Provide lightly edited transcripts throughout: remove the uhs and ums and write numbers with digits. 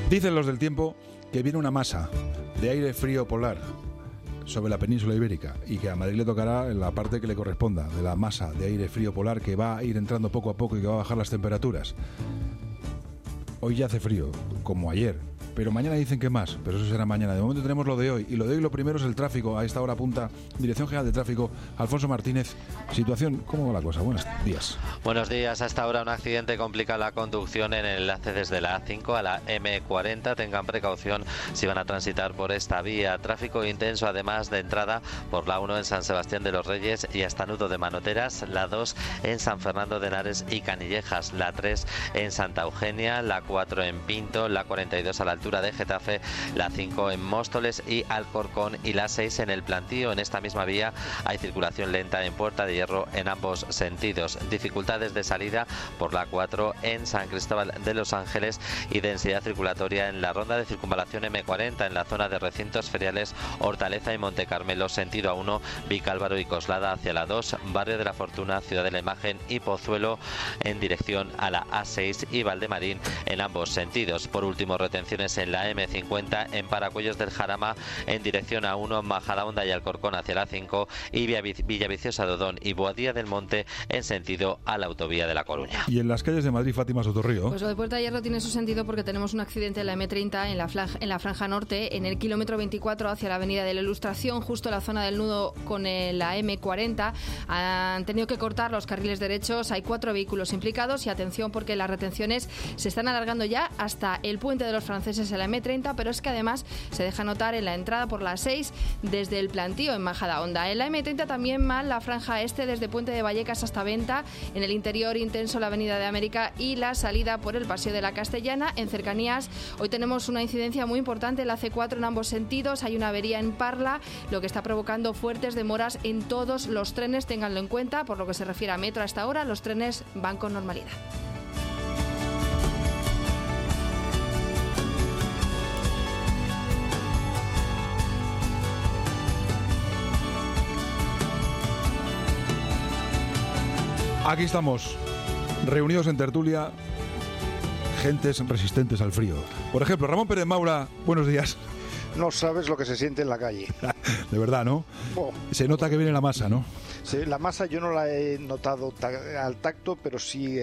Dicen los del tiempo que viene una masa de aire frío polar sobre la península ibérica y que a Madrid le tocará en la parte que le corresponda de la masa de aire frío polar, que va a ir entrando poco a poco y que va a bajar las temperaturas. Hoy ya hace frío, como ayer, pero mañana dicen que más, pero eso será mañana. De momento tenemos lo de hoy, y lo de hoy lo primero es el tráfico. A esta hora punta, Dirección General de Tráfico, Alfonso Martínez. Situación, ¿cómo va la cosa? Buenos días. Buenos días. A esta hora un accidente complica la conducción en el enlace desde la A5 a la M40. Tengan precaución si van a transitar por esta vía. Tráfico intenso, además, de entrada por la 1 en San Sebastián de los Reyes y hasta Nudo de Manoteras, la 2 en San Fernando de Henares y Canillejas, la 3 en Santa Eugenia, la 4 en Pinto, la 42 a la altura de Getafe, la 5 en Móstoles y Alcorcón y la 6 en el Plantío. En esta misma vía hay circulación lenta en Puerta de Hierro en ambos sentidos. Dificultades de salida por la 4 en San Cristóbal de los Ángeles y densidad circulatoria en la ronda de circunvalación M40 en la zona de recintos feriales Hortaleza y Monte Carmelo, sentido A1, Vicálvaro y Coslada hacia la 2, Barrio de la Fortuna, Ciudad de la Imagen y Pozuelo en dirección a la A6 y Valdemarín en ambos sentidos. Por último, retenciones en la M50 en Paracuellos del Jarama en dirección A1, Majadahonda y Alcorcón hacia la 5 y Villaviciosa de Odón y Boadía del Monte en sentido a la autovía de La Coruña. Y en las calles de Madrid, Fátima Sotorrío. Pues lo de Puerta de Hierro tiene su sentido porque tenemos un accidente en la M30 en la franja norte, en el kilómetro 24 hacia la avenida de la Ilustración, justo en la zona del nudo con la M40. Han tenido que cortar los carriles derechos, hay 4 vehículos implicados y atención porque las retenciones se están alargando ya hasta el puente de los franceses en la M30, pero es que además se deja notar en la entrada por la 6 desde el Plantío en Majadahonda. En la M30 también mal la franja este desde Puente de Vallecas hasta Venta, en el interior intenso la Avenida de América y la salida por el Paseo de la Castellana. En cercanías hoy tenemos una incidencia muy importante en la C4 en ambos sentidos, hay una avería en Parla, lo que está provocando fuertes demoras en todos los trenes, ténganlo en cuenta. Por lo que se refiere a metro hasta ahora, los trenes van con normalidad. Aquí estamos, reunidos en tertulia, gentes resistentes al frío. Por ejemplo, Ramón Pérez Maura, buenos días. No sabes lo que se siente en la calle. De verdad, ¿no? Oh. Se nota que viene la masa, ¿no? Sí, la masa yo no la he notado al tacto, pero sí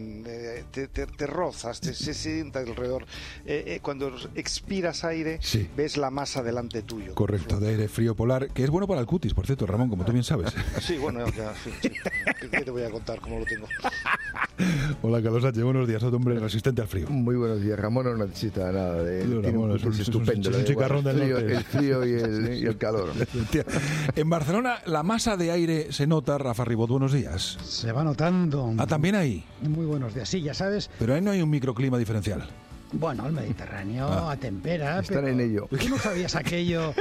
te rozas, se siente alrededor. Cuando expiras aire, sí, ves la masa delante tuyo. Correcto, de aire frío polar, que es bueno para el cutis, por cierto, Ramón, como tú bien sabes. Sí, bueno, ya, sí. ¿Qué te voy a contar cómo lo tengo? Hola, Carlos Sánchez, buenos días, otro hombre resistente al frío. Muy buenos días, Ramón no necesita nada de... No, tiene Ramón, un curso estupendo. Es un chicarrón del norte. El frío y el calor. En Barcelona, la masa de aire se nota, Rafa Ribot, buenos días. Se va notando. Ah, ¿también ahí? Muy buenos días, sí, ya sabes. Pero ahí no hay un microclima diferencial. Bueno, el Mediterráneo atempera. Están en ello. ¿Tú no sabías aquello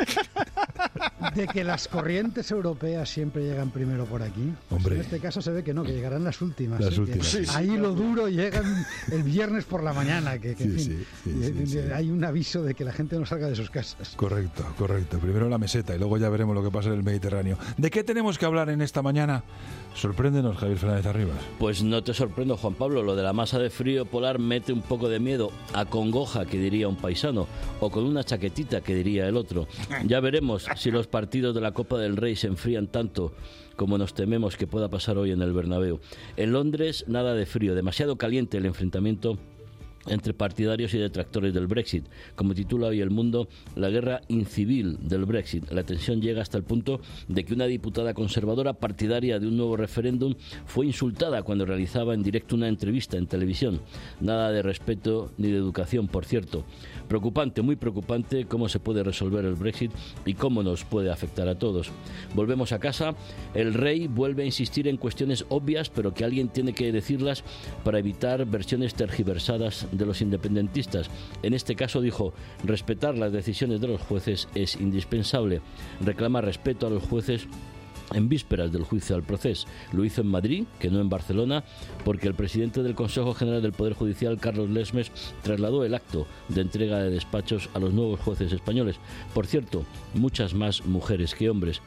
de que las corrientes europeas siempre llegan primero por aquí? Pues hombre. En este caso se ve que no, que llegarán las últimas. Las últimas. Sí, ahí lo duro llegan el viernes por la mañana, que en fin, sí. Hay un aviso de que la gente no salga de sus casas. Correcto. Primero la meseta y luego ya veremos lo que pasa en el Mediterráneo. ¿De qué tenemos que hablar en esta mañana? Sorpréndenos, Javier Fernández Arribas. Pues no te sorprendo, Juan Pablo. Lo de la masa de frío polar mete un poco de miedo, a congoja, que diría un paisano, o con una chaquetita, que diría el otro. Ya veremos si los partidos de la Copa del Rey se enfrían tanto como nos tememos que pueda pasar hoy en el Bernabéu. En Londres, nada de frío, demasiado caliente el enfrentamiento entre partidarios y detractores del Brexit. Como titula hoy El Mundo, la guerra incivil del Brexit. La tensión llega hasta el punto de que una diputada conservadora partidaria de un nuevo referéndum fue insultada cuando realizaba en directo una entrevista en televisión. Nada de respeto ni de educación, por cierto. Preocupante, muy preocupante, cómo se puede resolver el Brexit y cómo nos puede afectar a todos. Volvemos a casa. El rey vuelve a insistir en cuestiones obvias, pero que alguien tiene que decirlas para evitar versiones tergiversadas de los independentistas. En este caso dijo: respetar las decisiones de los jueces es indispensable. Reclama respeto a los jueces en vísperas del juicio al proceso. Lo hizo en Madrid, que no en Barcelona, porque el presidente del Consejo General del Poder Judicial, Carlos Lesmes, trasladó el acto de entrega de despachos a los nuevos jueces españoles. Por cierto, muchas más mujeres que hombres.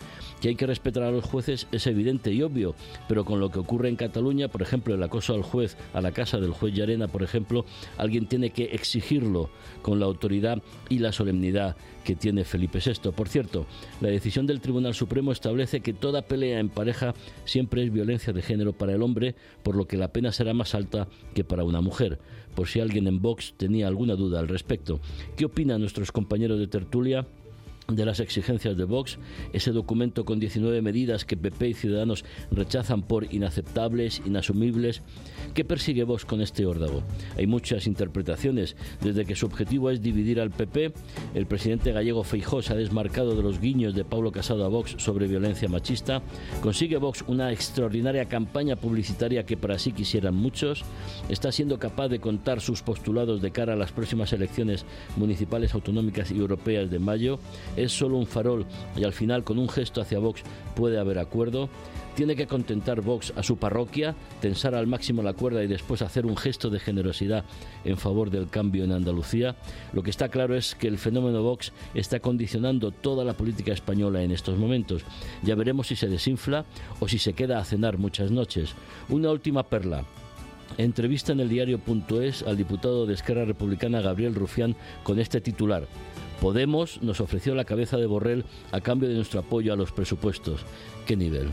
Que hay que respetar a los jueces es evidente y obvio, pero con lo que ocurre en Cataluña, por ejemplo, el acoso al juez, a la casa del juez Llarena, por ejemplo, alguien tiene que exigirlo con la autoridad y la solemnidad que tiene Felipe VI. Por cierto, la decisión del Tribunal Supremo establece que toda pelea en pareja siempre es violencia de género para el hombre, por lo que la pena será más alta que para una mujer. Por si alguien en Vox tenía alguna duda al respecto. ¿Qué opinan nuestros compañeros de tertulia de las exigencias de Vox, ese documento con 19 medidas que PP y Ciudadanos rechazan por inaceptables, inasumibles? ¿Qué persigue Vox con este órdago? Hay muchas interpretaciones, desde que su objetivo es dividir al PP, el presidente gallego Feijóo se ha desmarcado de los guiños de Pablo Casado a Vox sobre violencia machista, consigue Vox una extraordinaria campaña publicitaria que para sí quisieran muchos, está siendo capaz de contar sus postulados de cara a las próximas elecciones municipales, autonómicas y europeas de mayo. Es solo un farol y al final con un gesto hacia Vox puede haber acuerdo. Tiene que contentar Vox a su parroquia, tensar al máximo la cuerda y después hacer un gesto de generosidad en favor del cambio en Andalucía. Lo que está claro es que el fenómeno Vox está condicionando toda la política española en estos momentos. Ya veremos si se desinfla o si se queda a cenar muchas noches. Una última perla. Entrevista en el diario.es al diputado de Esquerra Republicana Gabriel Rufián con este titular: Podemos nos ofreció la cabeza de Borrell a cambio de nuestro apoyo a los presupuestos. ¿Qué nivel?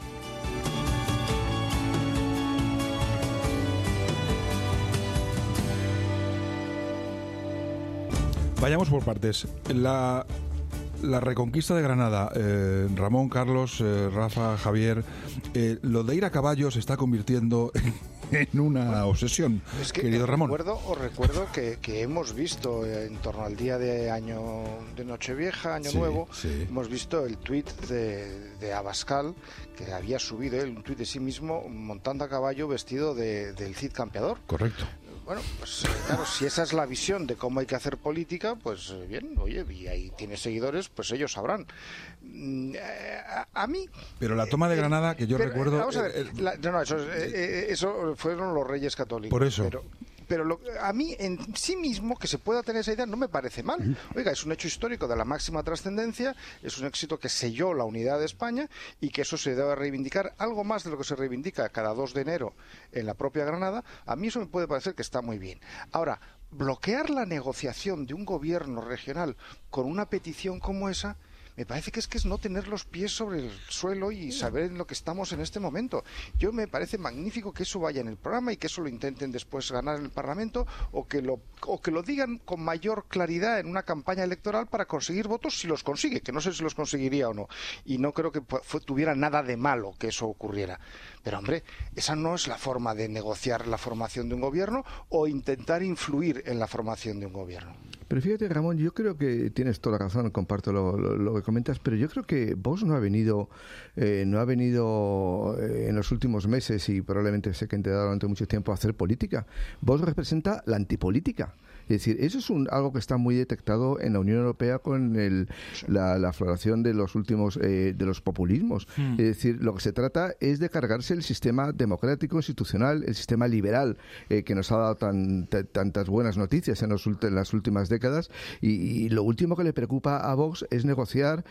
Vayamos por partes. La reconquista de Granada, Ramón, Carlos, Rafa, Javier, lo de ir a caballo se está convirtiendo en una obsesión, es que querido Ramón. Recuerdo que hemos visto en torno al día de Nochevieja, Año Nuevo, hemos visto el tuit de Abascal, que había subido un tuit de sí mismo montando a caballo vestido del Cid Campeador. Correcto. Bueno, pues claro, si esa es la visión de cómo hay que hacer política, pues bien, oye, y ahí tiene seguidores, pues ellos sabrán. A mí... Pero la toma de Granada, que yo recuerdo... Vamos a ver, eso fueron los Reyes Católicos. Por eso... Pero a mí en sí mismo que se pueda tener esa idea no me parece mal. Oiga, es un hecho histórico de la máxima trascendencia, es un éxito que selló la unidad de España y que eso se debe reivindicar algo más de lo que se reivindica cada 2 de enero en la propia Granada. A mí eso me puede parecer que está muy bien. Ahora, bloquear la negociación de un gobierno regional con una petición como esa, me parece que es no tener los pies sobre el suelo y saber en lo que estamos en este momento. Yo me parece magnífico que eso vaya en el programa y que eso lo intenten después ganar en el Parlamento o que lo digan con mayor claridad en una campaña electoral para conseguir votos si los consigue, que no sé si los conseguiría o no. Y no creo que tuviera nada de malo que eso ocurriera. Pero hombre, esa no es la forma de negociar la formación de un gobierno o intentar influir en la formación de un gobierno. Pero fíjate, Ramón, yo creo que tienes toda la razón, comparto lo que comentas, pero yo creo que Vox no ha venido en los últimos meses y probablemente se quedará durante mucho tiempo a hacer política. Vox representa la antipolítica. Es decir, eso es algo que está muy detectado en la Unión Europea con la floración de los últimos de los populismos. Es decir, lo que se trata es de cargarse el sistema democrático, institucional, el sistema liberal que nos ha dado tantas buenas noticias en las últimas décadas y lo último que le preocupa a Vox es negociar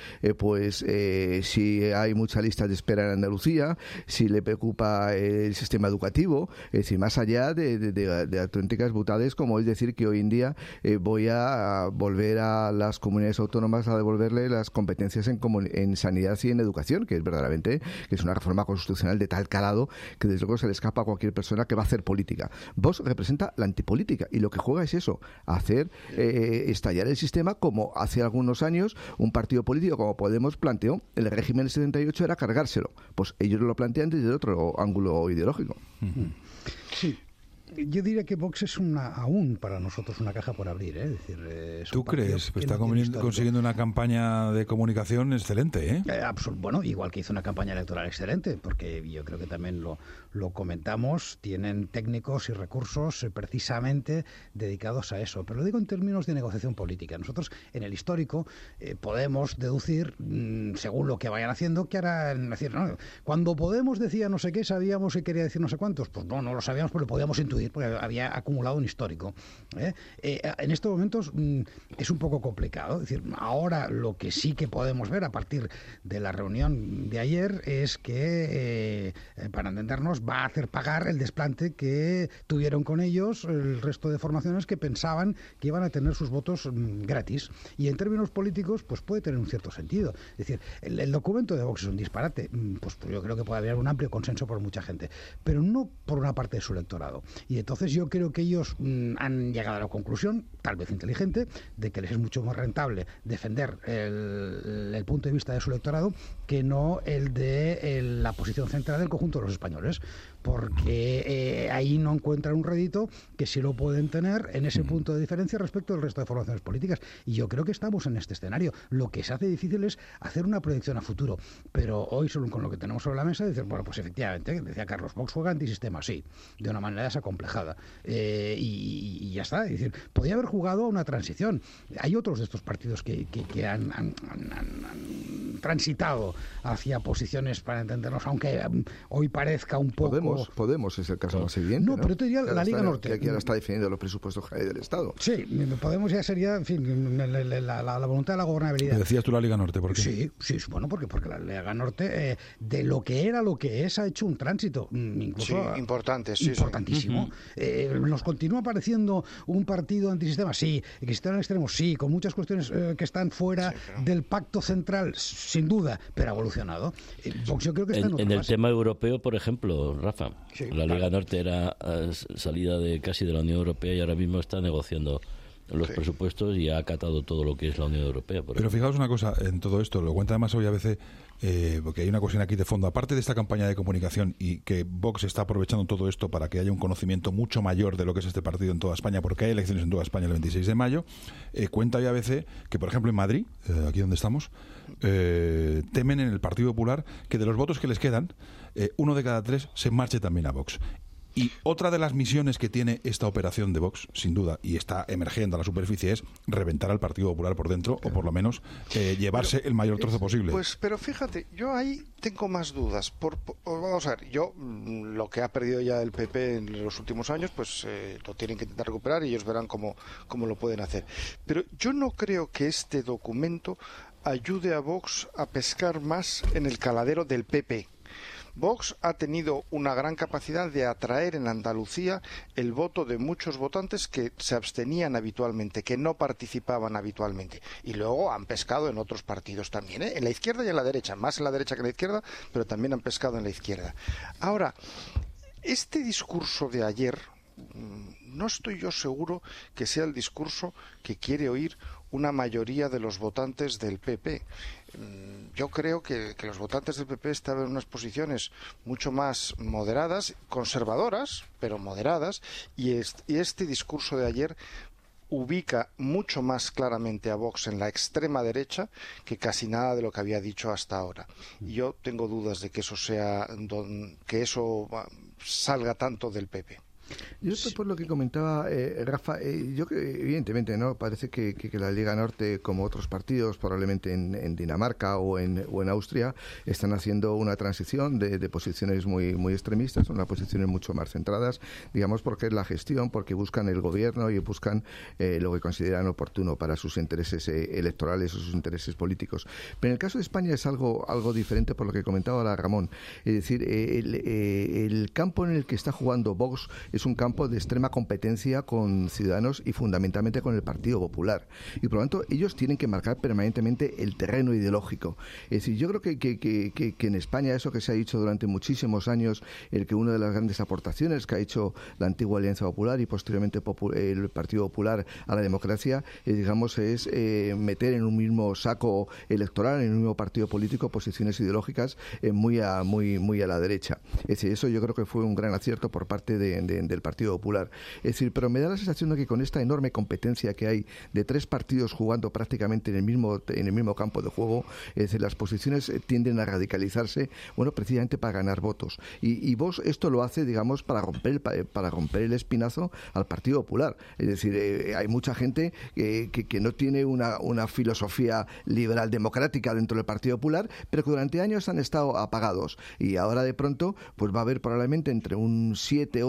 si hay mucha lista de espera en Andalucía, si le preocupa el sistema educativo, es decir, más allá de auténticas butades como es decir que hoy en día voy a volver a las comunidades autónomas a devolverle las competencias en sanidad y en educación, que es verdaderamente que es una reforma constitucional de tal calado que desde luego se le escapa a cualquier persona que va a hacer política. Vox representa la antipolítica y lo que juega es eso, hacer estallar el sistema como hace algunos años un partido político como Podemos planteó. El régimen del 78 era cargárselo. Pues ellos lo plantean desde otro ángulo ideológico. Sí. Yo diría que Vox es aún para nosotros una caja por abrir, ¿eh? Es decir, ¿tú crees? Está consiguiendo una campaña de comunicación excelente, ¿eh? Bueno, igual que hizo una campaña electoral excelente, porque yo creo que también lo comentamos, tienen técnicos y recursos precisamente dedicados a eso. Pero lo digo en términos de negociación política. Nosotros, en el histórico, podemos deducir, según lo que vayan haciendo, que harán. Decir, no, cuando Podemos decía no sé qué, sabíamos que quería decir no sé cuántos. Pues no lo sabíamos, pero lo podíamos intuir. pudo ir porque había acumulado un histórico. En estos momentos es un poco complicado. Es decir, ahora lo que sí que podemos ver a partir de la reunión de ayer es que, para entendernos, va a hacer pagar el desplante que tuvieron con ellos el resto de formaciones que pensaban que iban a tener sus votos gratis. Y en términos políticos, pues puede tener un cierto sentido. Es decir, el documento de Vox es un disparate. Pues yo creo que puede haber un amplio consenso por mucha gente, pero no por una parte de su electorado. Y entonces yo creo que ellos han llegado a la conclusión, tal vez inteligente, de que les es mucho más rentable defender el punto de vista de su electorado que no el de la posición central del conjunto de los españoles, porque ahí no encuentran un rédito que sí lo pueden tener en ese punto de diferencia respecto del resto de formaciones políticas. Y yo creo que estamos en este escenario. Lo que se hace difícil es hacer una proyección a futuro, pero hoy solo con lo que tenemos sobre la mesa decir, bueno, pues efectivamente, decía Carlos, Vox juega antisistema, sí, de una manera desacomplejada, y ya está. Es decir, podía haber jugado a una transición. Hay otros de estos partidos que han transitado hacia posiciones, para entendernos, aunque hoy parezca un poco... Podemos es el caso más evidente. No, pero te diría la Liga Norte. Que ahora está definiendo los presupuestos del Estado. Sí, Podemos ya sería, en fin, la voluntad de la gobernabilidad. Decías tú la Liga Norte, ¿por qué? Sí, bueno, porque la Liga Norte, de lo que era lo que es, ha hecho un tránsito, incluso importantísimo. Nos continúa pareciendo un partido antisistema, sí, que está en el extremo, sí, con muchas cuestiones que están fuera del pacto central, sin duda, pero ha evolucionado. Vox, yo creo que está en el tema europeo, por ejemplo, Rafa, la Liga Norte era salida casi de la Unión Europea y ahora mismo está negociando los presupuestos y ha acatado todo lo que es la Unión Europea. Pero fijaos una cosa en todo esto, lo cuenta además hoy a veces, porque hay una cuestión aquí de fondo, aparte de esta campaña de comunicación y que Vox está aprovechando todo esto para que haya un conocimiento mucho mayor de lo que es este partido en toda España, porque hay elecciones en toda España el 26 de mayo, cuenta hoy a veces que, por ejemplo, en Madrid, aquí donde estamos, temen en el Partido Popular que de los votos que les quedan, 1 de cada 3 se marche también a Vox. Y otra de las misiones que tiene esta operación de Vox, sin duda, y está emergiendo a la superficie, es reventar al Partido Popular por dentro, o por lo menos llevarse el mayor trozo posible. Pero fíjate, yo ahí tengo más dudas. Vamos a ver, yo lo que ha perdido ya el PP en los últimos años, pues lo tienen que intentar recuperar y ellos verán cómo lo pueden hacer. Pero yo no creo que este documento ayude a Vox a pescar más en el caladero del PP. Vox ha tenido una gran capacidad de atraer en Andalucía el voto de muchos votantes que se abstenían habitualmente, que no participaban habitualmente. Y luego han pescado en otros partidos también, en la izquierda y en la derecha, más en la derecha que en la izquierda, pero también han pescado en la izquierda. Ahora, este discurso de ayer, no estoy yo seguro que sea el discurso que quiere oír una mayoría de los votantes del PP. Yo creo que los votantes del PP estaban en unas posiciones mucho más moderadas, conservadoras, pero moderadas, y este discurso de ayer ubica mucho más claramente a Vox en la extrema derecha que casi nada de lo que había dicho hasta ahora. Y yo tengo dudas de que eso salga tanto del PP. Yo esto por lo que comentaba Rafa, yo creo, evidentemente, ¿no? Parece que la Liga Norte, como otros partidos, probablemente en Dinamarca o en Austria, están haciendo una transición de posiciones muy extremistas, unas posiciones mucho más centradas, digamos, porque es la gestión, porque buscan el gobierno y buscan lo que consideran oportuno para sus intereses electorales o sus intereses políticos. Pero en el caso de España es algo diferente por lo que comentaba ahora Ramón. Es decir, el campo en el que está jugando Vox es un campo de extrema competencia con Ciudadanos y fundamentalmente con el Partido Popular. Y por lo tanto, ellos tienen que marcar permanentemente el terreno ideológico. Es decir, yo creo que en España, eso que se ha dicho durante muchísimos años, el que una de las grandes aportaciones que ha hecho la antigua Alianza Popular y posteriormente el Partido Popular a la democracia, digamos, es meter en un mismo saco electoral, en un mismo partido político, posiciones ideológicas muy a la derecha. Es decir, eso yo creo que fue un gran acierto por parte del Partido Popular. Es decir, pero me da la sensación de que con esta enorme competencia que hay de 3 partidos jugando prácticamente en el mismo campo de juego, es decir, las posiciones tienden a radicalizarse, bueno, precisamente para ganar votos. Y Vox esto lo hace, digamos, para romper el espinazo al Partido Popular. Es decir, hay mucha gente que no tiene una filosofía liberal democrática dentro del Partido Popular, pero que durante años han estado apagados. Y ahora de pronto, pues va a haber probablemente entre un 7, 8 o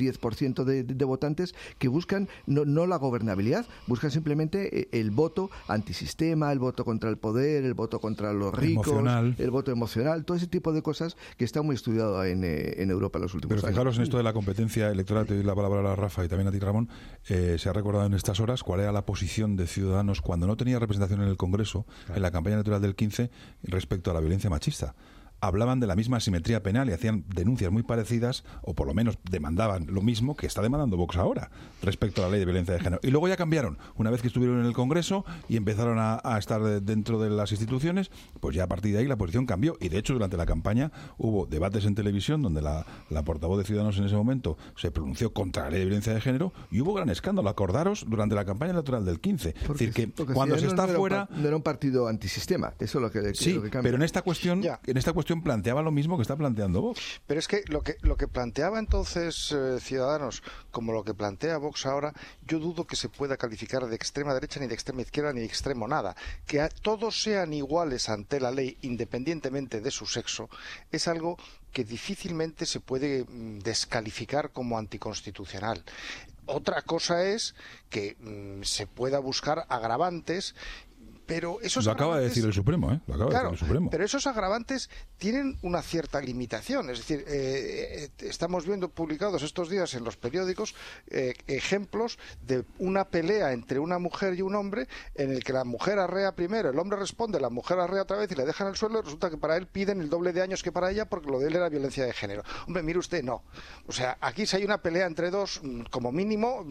10% de votantes que buscan no la gobernabilidad, buscan simplemente el voto antisistema, el voto contra el poder, el voto contra los ricos, el voto emocional, todo ese tipo de cosas que está muy estudiado en Europa en los últimos años. Pero fijaros en esto de la competencia electoral, te doy la palabra a Rafa y también a ti, Ramón. Se ha recordado en estas horas cuál era la posición de Ciudadanos cuando no tenía representación en el Congreso, en la campaña electoral del 15, respecto a la violencia machista. Hablaban de la misma asimetría penal y hacían denuncias muy parecidas, o por lo menos demandaban lo mismo que está demandando Vox ahora respecto a la ley de violencia de género. Y luego ya cambiaron, una vez que estuvieron en el Congreso y empezaron a estar dentro de las instituciones, pues ya a partir de ahí la posición cambió. Y de hecho durante la campaña hubo debates en televisión donde la portavoz de Ciudadanos en ese momento se pronunció contra la ley de violencia de género y hubo gran escándalo. Acordaros durante la campaña electoral del 15. Es decir, que cuando se está fuera... No era un partido antisistema, eso es lo que sí, lo que cambia. Pero en esta cuestión planteaba lo mismo que está planteando Vox. Pero es que lo que planteaba entonces Ciudadanos, como lo que plantea Vox ahora, yo dudo que se pueda calificar de extrema derecha, ni de extrema izquierda, ni de extremo nada. Que todos sean iguales ante la ley, independientemente de su sexo, es algo que difícilmente se puede descalificar como anticonstitucional. Otra cosa es que se pueda buscar agravantes, pero esos lo acaba de decir el Supremo, ¿eh? Lo acaba de decir el Supremo. Pero esos agravantes tienen una cierta limitación. Es decir, estamos viendo publicados estos días en los periódicos ejemplos de una pelea entre una mujer y un hombre en el que la mujer arrea primero, el hombre responde, la mujer arrea otra vez y le dejan en el suelo, y resulta que para él piden el doble de años que para ella porque lo de él era violencia de género. Hombre, mire usted, no. O sea, aquí si hay una pelea entre dos, como mínimo,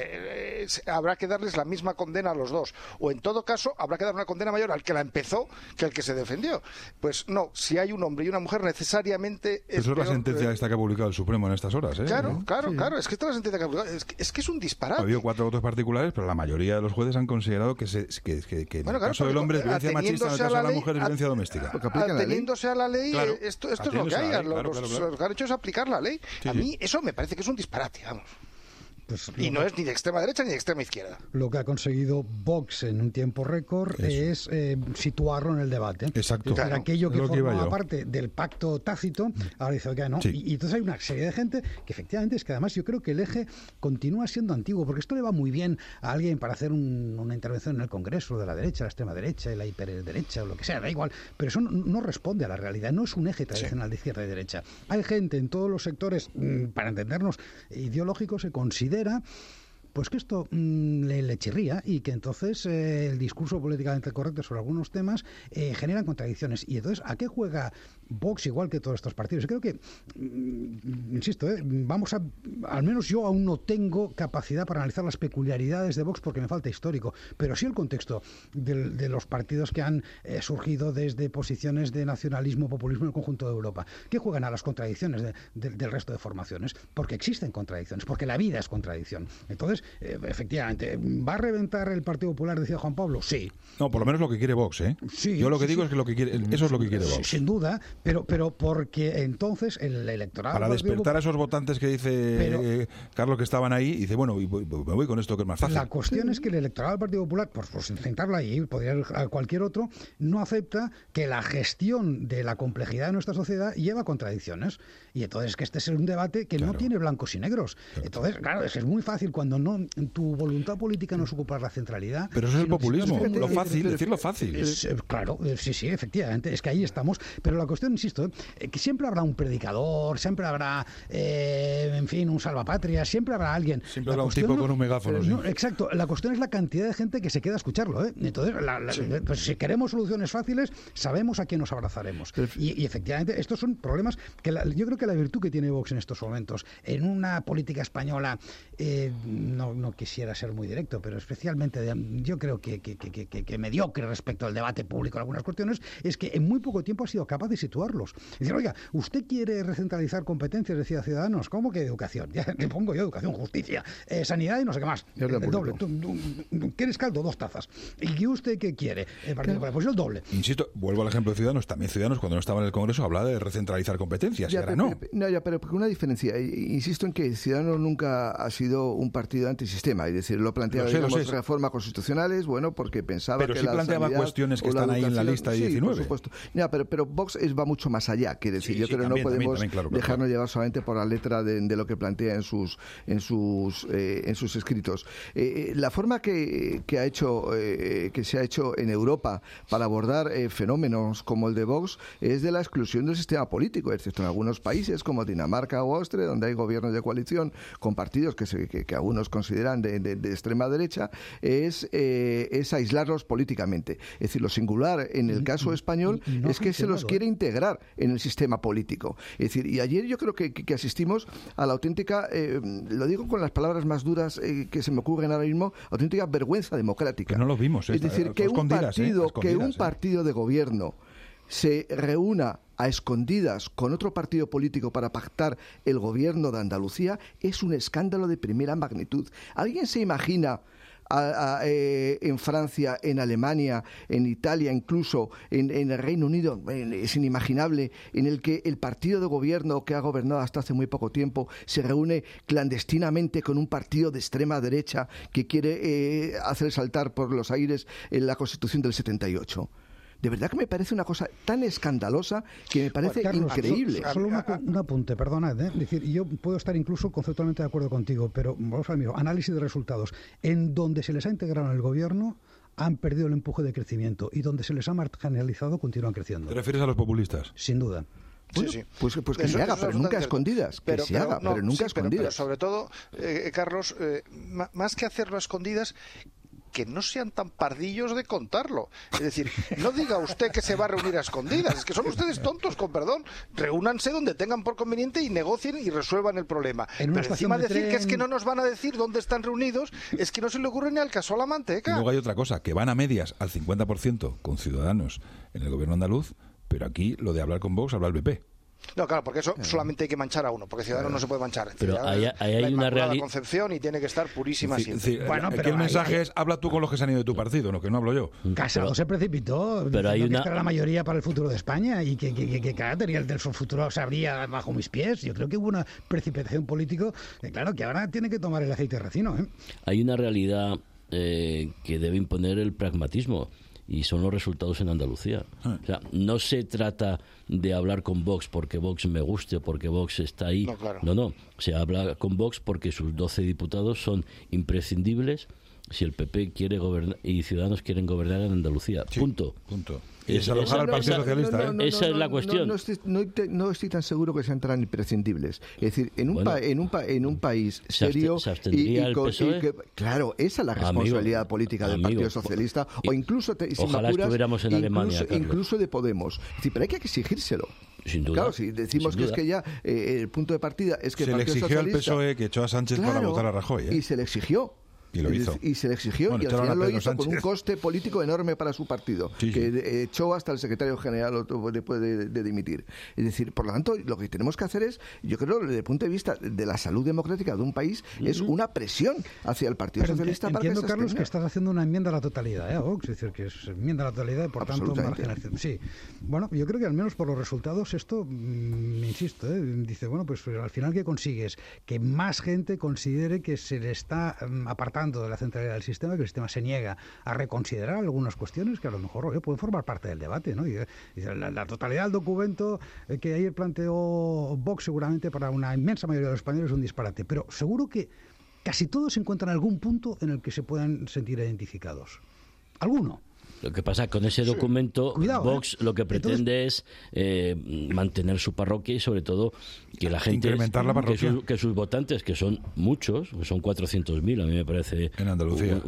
habrá que darles la misma condena a los dos. O en todo caso, habrá que dar una condena mayor al que la empezó que al que se defendió. Pues no, si hay un hombre y una mujer, necesariamente eso es la sentencia esta que ha publicado el Supremo en estas horas, ¿eh? Claro, es que esta es la sentencia que ha publicado. Es que es un disparate. Ha habido 4 votos particulares, pero la mayoría de los jueces han considerado que en el caso del hombre es violencia machista, en el caso de la mujer es violencia doméstica. Ateniéndose a la ley, claro, esto es lo que hay. Lo que han hecho es aplicar la ley. A mí eso me parece que es un disparate, vamos. Pues y no es ni de extrema derecha ni de extrema izquierda. Lo que ha conseguido Vox en un tiempo récord es situarlo en el debate. Exacto. Claro. Aquello que formaba parte del pacto tácito, ahora dice, oiga, no. Sí. Y entonces hay una serie de gente que efectivamente es que además yo creo que el eje continúa siendo antiguo, porque esto le va muy bien a alguien para hacer una intervención en el Congreso de la derecha, la extrema derecha, la hiperderecha o lo que sea, da igual. Pero eso no responde a la realidad, no es un eje tradicional de izquierda y derecha. Hay gente en todos los sectores, para entendernos, ideológicos, se considera pues que esto le chirría y que entonces el discurso políticamente correcto sobre algunos temas generan contradicciones. Y entonces, ¿a qué juega Vox igual que todos estos partidos? Yo creo que, insisto, al menos yo aún no tengo capacidad para analizar las peculiaridades de Vox porque me falta histórico, pero sí el contexto de los partidos que han surgido desde posiciones de nacionalismo, populismo en el conjunto de Europa. ¿Qué juegan a las contradicciones del resto de formaciones? Porque existen contradicciones, porque la vida es contradicción. Entonces, efectivamente, ¿va a reventar el Partido Popular, decía Juan Pablo? Sí. No, por lo menos lo que quiere Vox, ¿eh? Sí, yo lo que digo es que eso es lo que quiere Vox. Sin duda, pero porque entonces el electorado... Para despertar a esos votantes que dice Carlos que estaban ahí, y dice, bueno, me voy con esto que es más fácil. La cuestión es que el electorado del Partido Popular, por centrarlo ahí, podría ir a cualquier otro, no acepta que la gestión de la complejidad de nuestra sociedad lleva a contradicciones. Y entonces que este es un debate que no tiene blancos y negros. Entonces, claro, es muy fácil cuando tu voluntad política no es ocupar la centralidad. Pero eso es el populismo, lo fácil, decirlo fácil. Claro, sí, efectivamente, es que ahí estamos. Pero la cuestión, insisto, que siempre habrá un predicador, siempre habrá, en fin, un salvapatria, siempre habrá alguien. Siempre habrá un tipo con un megáfono. No, exacto, la cuestión es la cantidad de gente que se queda a escucharlo. Entonces, pues si queremos soluciones fáciles, sabemos a quién nos abrazaremos. Y efectivamente, estos son problemas que yo creo que la virtud que tiene Vox en estos momentos, en una política española, no quisiera ser muy directo, pero especialmente yo creo que mediocre respecto al debate público en algunas cuestiones, es que en muy poco tiempo ha sido capaz de situarlos. Decir, oiga, ¿usted quiere recentralizar competencias, decía Ciudadanos? ¿Cómo que educación? Ya le pongo yo educación, justicia, sanidad y no sé qué más. El doble. ¿Quieres caldo? 2 tazas. ¿Y usted qué quiere? Pues yo el doble. Insisto, vuelvo al ejemplo de Ciudadanos. También Ciudadanos, cuando no estaba en el Congreso, hablaba de recentralizar competencias, y ahora no. Pero una diferencia. Insisto en que Ciudadanos nunca ha sido un partido antisistema, es decir, lo planteaba reformas constitucionales, bueno, porque pensaba pero que sí la planteaba cuestiones que están ahí en la lista de 19. Sí, por supuesto. Pero Vox va mucho más allá. Quiere decir, yo creo que no podemos dejarnos llevar solamente por la letra de lo que plantea en sus escritos. La forma que se ha hecho en Europa para abordar fenómenos como el de Vox es de la exclusión del sistema político, excepto en algunos países como Dinamarca o Austria, donde hay gobiernos de coalición con partidos que algunos consideran de extrema derecha, es aislarlos políticamente. Es decir, lo singular en el caso español es que se los quiere integrar en el sistema político. Es decir, y ayer yo creo que asistimos a la auténtica, lo digo con las palabras más duras que se me ocurren ahora mismo, auténtica vergüenza democrática. Pero no lo vimos. Es decir, que un partido de gobierno se reúna a escondidas con otro partido político para pactar el gobierno de Andalucía es un escándalo de primera magnitud. ¿Alguien se imagina en Francia, en Alemania, en Italia, incluso en el Reino Unido, es inimaginable, en el que el partido de gobierno que ha gobernado hasta hace muy poco tiempo se reúne clandestinamente con un partido de extrema derecha que quiere hacer saltar por los aires la Constitución del 78? De verdad que me parece una cosa tan escandalosa que me parece increíble. Solo un apunte, perdonad. Es decir, yo puedo estar incluso conceptualmente de acuerdo contigo, pero vamos al mismo análisis de resultados. En donde se les ha integrado en el gobierno han perdido el empuje de crecimiento y donde se les ha marginalizado continúan creciendo. ¿Te refieres a los populistas? Sin duda. Bueno, sí. Pues que se haga, pero nunca a escondidas. Pero nunca a escondidas. Pero sobre todo, Carlos, más que hacerlo a escondidas, que no sean tan pardillos de contarlo. Es decir, no diga usted que se va a reunir a escondidas, es que son ustedes tontos, con perdón. Reúnanse donde tengan por conveniente y negocien y resuelvan el problema. Pero encima decir que es que no nos van a decir dónde están reunidos, es que no se le ocurre ni al caso a la manteca. Y luego hay otra cosa, que van a medias al 50% con Ciudadanos en el gobierno andaluz, pero aquí lo de hablar con Vox habla el PP. No, claro, porque eso solamente hay que manchar a uno, porque Ciudadanos no se puede manchar. Pero hay una realidad. Concepción y tiene que estar purísima siempre. Bueno, pero el mensaje es, habla tú con los que se han ido de tu partido, no que no hablo yo. Casado se precipitó, pero hay una... que la mayoría para el futuro de España y que cada teoría del futuro se abría bajo mis pies. Yo creo que hubo una precipitación política, claro, que ahora tiene que tomar el aceite racino. Hay una realidad que debe imponer el pragmatismo. Y son los resultados en Andalucía. O sea, no se trata de hablar con Vox porque Vox me guste o porque Vox está ahí. No, claro. No. Se habla con Vox porque sus 12 diputados son imprescindibles si el PP quiere gobernar y Ciudadanos quieren gobernar en Andalucía. Sí, punto. Y desalojar al Partido Socialista. Esa es la cuestión. No estoy tan seguro que sean tan imprescindibles. Es decir, en un país serio ¿se abstendría el PSOE? Claro, esa es la responsabilidad política del Partido Socialista o incluso, si ojalá estuviéramos en Alemania, incluso de Podemos. Es decir, pero hay que exigírselo. Sin duda. Claro, si decimos que es que ya el punto de partida es que se el Partido Socialista... Se le exigió Socialista, al PSOE que echó a Sánchez para votar a Rajoy. Y se le exigió. Y lo hizo. Y se le exigió, bueno, y al final lo hizo Sánchez con un coste político enorme para su partido, que echó hasta el secretario general después de dimitir. Es decir, por lo tanto, lo que tenemos que hacer es, yo creo, desde el punto de vista de la salud democrática de un país, es una presión hacia el Partido Socialista para que se entiendo, Carlos, que estás haciendo una enmienda a la totalidad, Vox, es decir, que es enmienda a la totalidad y por tanto marginalización. Sí. Bueno, yo creo que al menos por los resultados esto, insisto, dice, bueno, pues al final ¿qué consigues? Que más gente considere que se le está apartando de la centralidad del sistema, que el sistema se niega a reconsiderar algunas cuestiones que a lo mejor pueden formar parte del debate, ¿no? Y la totalidad del documento que ayer planteó Vox seguramente para una inmensa mayoría de los españoles es un disparate, pero seguro que casi todos encuentran algún punto en el que se puedan sentir identificados. ¿Alguno? Lo que pasa con ese documento, cuidado, Vox lo que pretende es mantener su parroquia y sobre todo que la gente, incrementar la parroquia, que sus votantes, que son muchos, son 400.000, a mí me parece en Andalucía,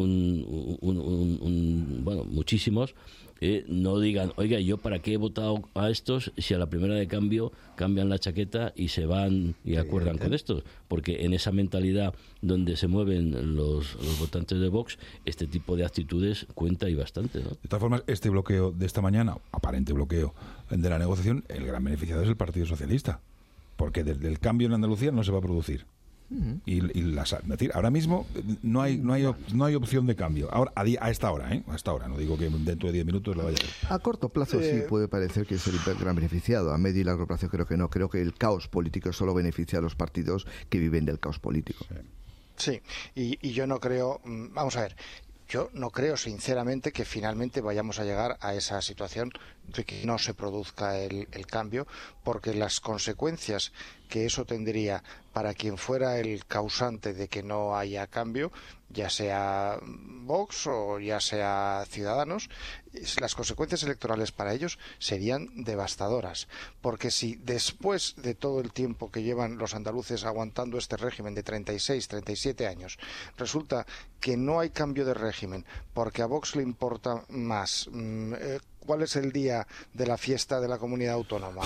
bueno, muchísimos, no digan, oiga, ¿yo para qué he votado a estos si a la primera de cambio cambian la chaqueta y se van y acuerdan con estos? Porque en esa mentalidad donde se mueven los votantes de Vox, este tipo de actitudes cuenta y bastante, ¿no? De todas formas, este bloqueo de esta mañana, aparente bloqueo de la negociación, el gran beneficiado es el Partido Socialista, porque del cambio en Andalucía no se va a producir. Y es decir, ahora mismo no hay opción de cambio. Ahora a esta hora, hasta ahora, no digo que dentro de 10 minutos la vaya a ver. A corto plazo sí puede parecer que es el gran beneficiado. A medio y largo plazo creo que no. Creo que el caos político solo beneficia a los partidos que viven del caos político. Sí, y yo no creo... Vamos a ver. Yo no creo sinceramente que finalmente vayamos a llegar a esa situación de que no se produzca el cambio, porque las consecuencias que eso tendría para quien fuera el causante de que no haya cambio, ya sea Vox o ya sea Ciudadanos, las consecuencias electorales para ellos serían devastadoras, porque si después de todo el tiempo que llevan los andaluces aguantando este régimen de 36, 37 años, resulta que no hay cambio de régimen porque a Vox le importa más cuál es el día de la fiesta de la comunidad autónoma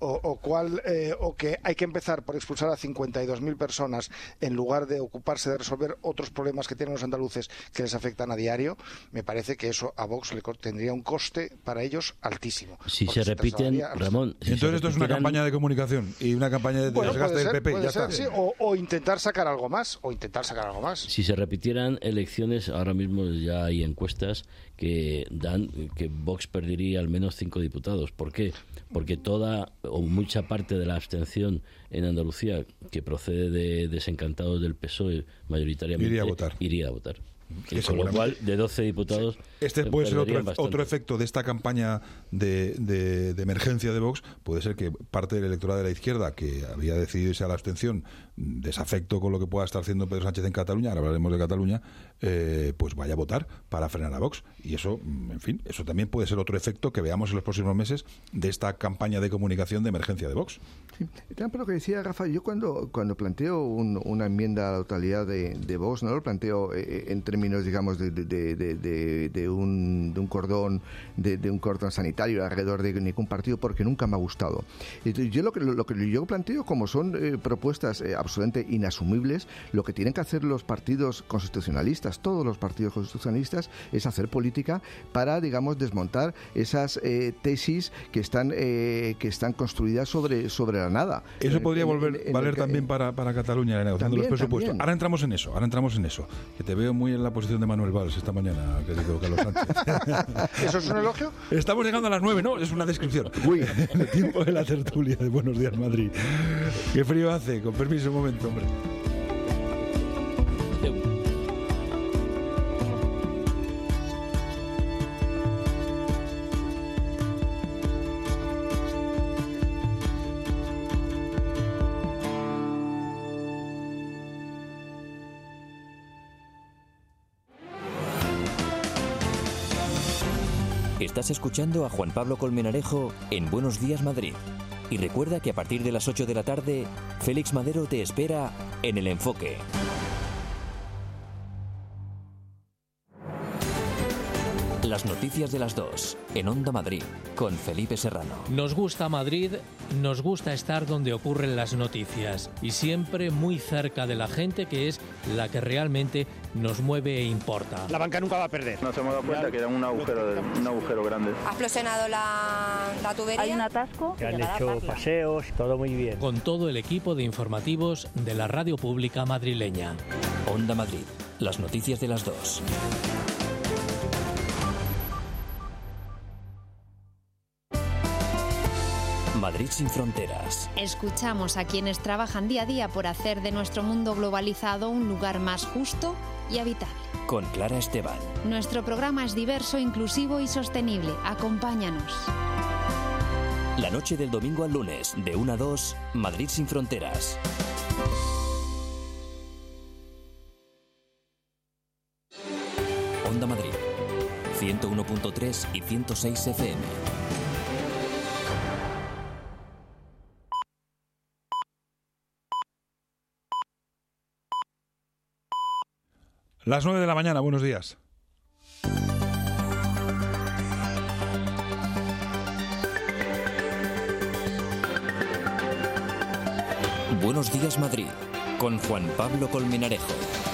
o que hay que empezar por expulsar a 52.000 personas en lugar de ocuparse de resolver otros problemas que tienen los andaluces que les afectan a diario, me parece que eso a Vox le tendría un coste para ellos altísimo. Si se repiten, Ramón... Entonces esto es una campaña de comunicación y una campaña de desgaste del PP. Puede ya ser, está. sí, o intentar sacar algo más, Si se repitieran elecciones, ahora mismo ya hay encuestas que dan que Vox perdería al menos 5 diputados. ¿Por qué? Porque toda o mucha parte de la abstención en Andalucía, que procede de desencantados del PSOE mayoritariamente, iría a votar. Y con lo cual, de 12 diputados... Este puede ser otro efecto de esta campaña de emergencia de Vox. Puede ser que parte del electorado de la izquierda, que había decidido irse a la abstención, desafecto con lo que pueda estar haciendo Pedro Sánchez en Cataluña, ahora hablaremos de Cataluña, pues vaya a votar para frenar a Vox. Y eso, en fin, eso también puede ser otro efecto que veamos en los próximos meses de esta campaña de comunicación de emergencia de Vox. Sí. Por lo que decía Rafa, yo cuando planteo una enmienda a la totalidad de Vox, no lo planteo en términos, digamos, de un cordón sanitario alrededor de ningún partido, porque nunca me ha gustado. Yo lo que yo planteo, como son propuestas absolutamente inasumibles, lo que tienen que hacer los partidos constitucionalistas, todos los partidos constitucionalistas, es hacer política para, digamos, desmontar esas tesis que están construidas sobre la nada. Eso podría valer también para Cataluña, la negociación de los presupuestos. También. Ahora entramos en eso. Que te veo muy en la posición de Manuel Valls esta mañana, querido Carlos Sánchez. ¿Eso es un elogio? Estamos llegando a las 9, no, es una descripción. Uy. El tiempo de la tertulia de Buenos Días Madrid. Qué frío hace, con permiso un momento, hombre. Estás escuchando a Juan Pablo Colmenarejo en Buenos Días Madrid. Y recuerda que a partir de las 8 de la tarde, Félix Madero te espera en El Enfoque. Las noticias de las 2 en Onda Madrid con Felipe Serrano. Nos gusta Madrid, nos gusta estar donde ocurren las noticias y siempre muy cerca de la gente, que es la que realmente nos mueve e importa. La banca nunca va a perder. Nos hemos dado cuenta que era un agujero grande. Ha explosionado la tubería. Hay un atasco. Que han hecho paseos, todo muy bien. Con todo el equipo de informativos de la radio pública madrileña. Onda Madrid, las noticias de las 2. Madrid sin fronteras. Escuchamos a quienes trabajan día a día por hacer de nuestro mundo globalizado un lugar más justo y habitable. Con Clara Esteban. Nuestro programa es diverso, inclusivo y sostenible. Acompáñanos. La noche del domingo al lunes, de 1 a 2, Madrid sin fronteras. Onda Madrid, 101.3 y 106 FM. Las 9 de la mañana, buenos días. Buenos días Madrid, con Juan Pablo Colmenarejo.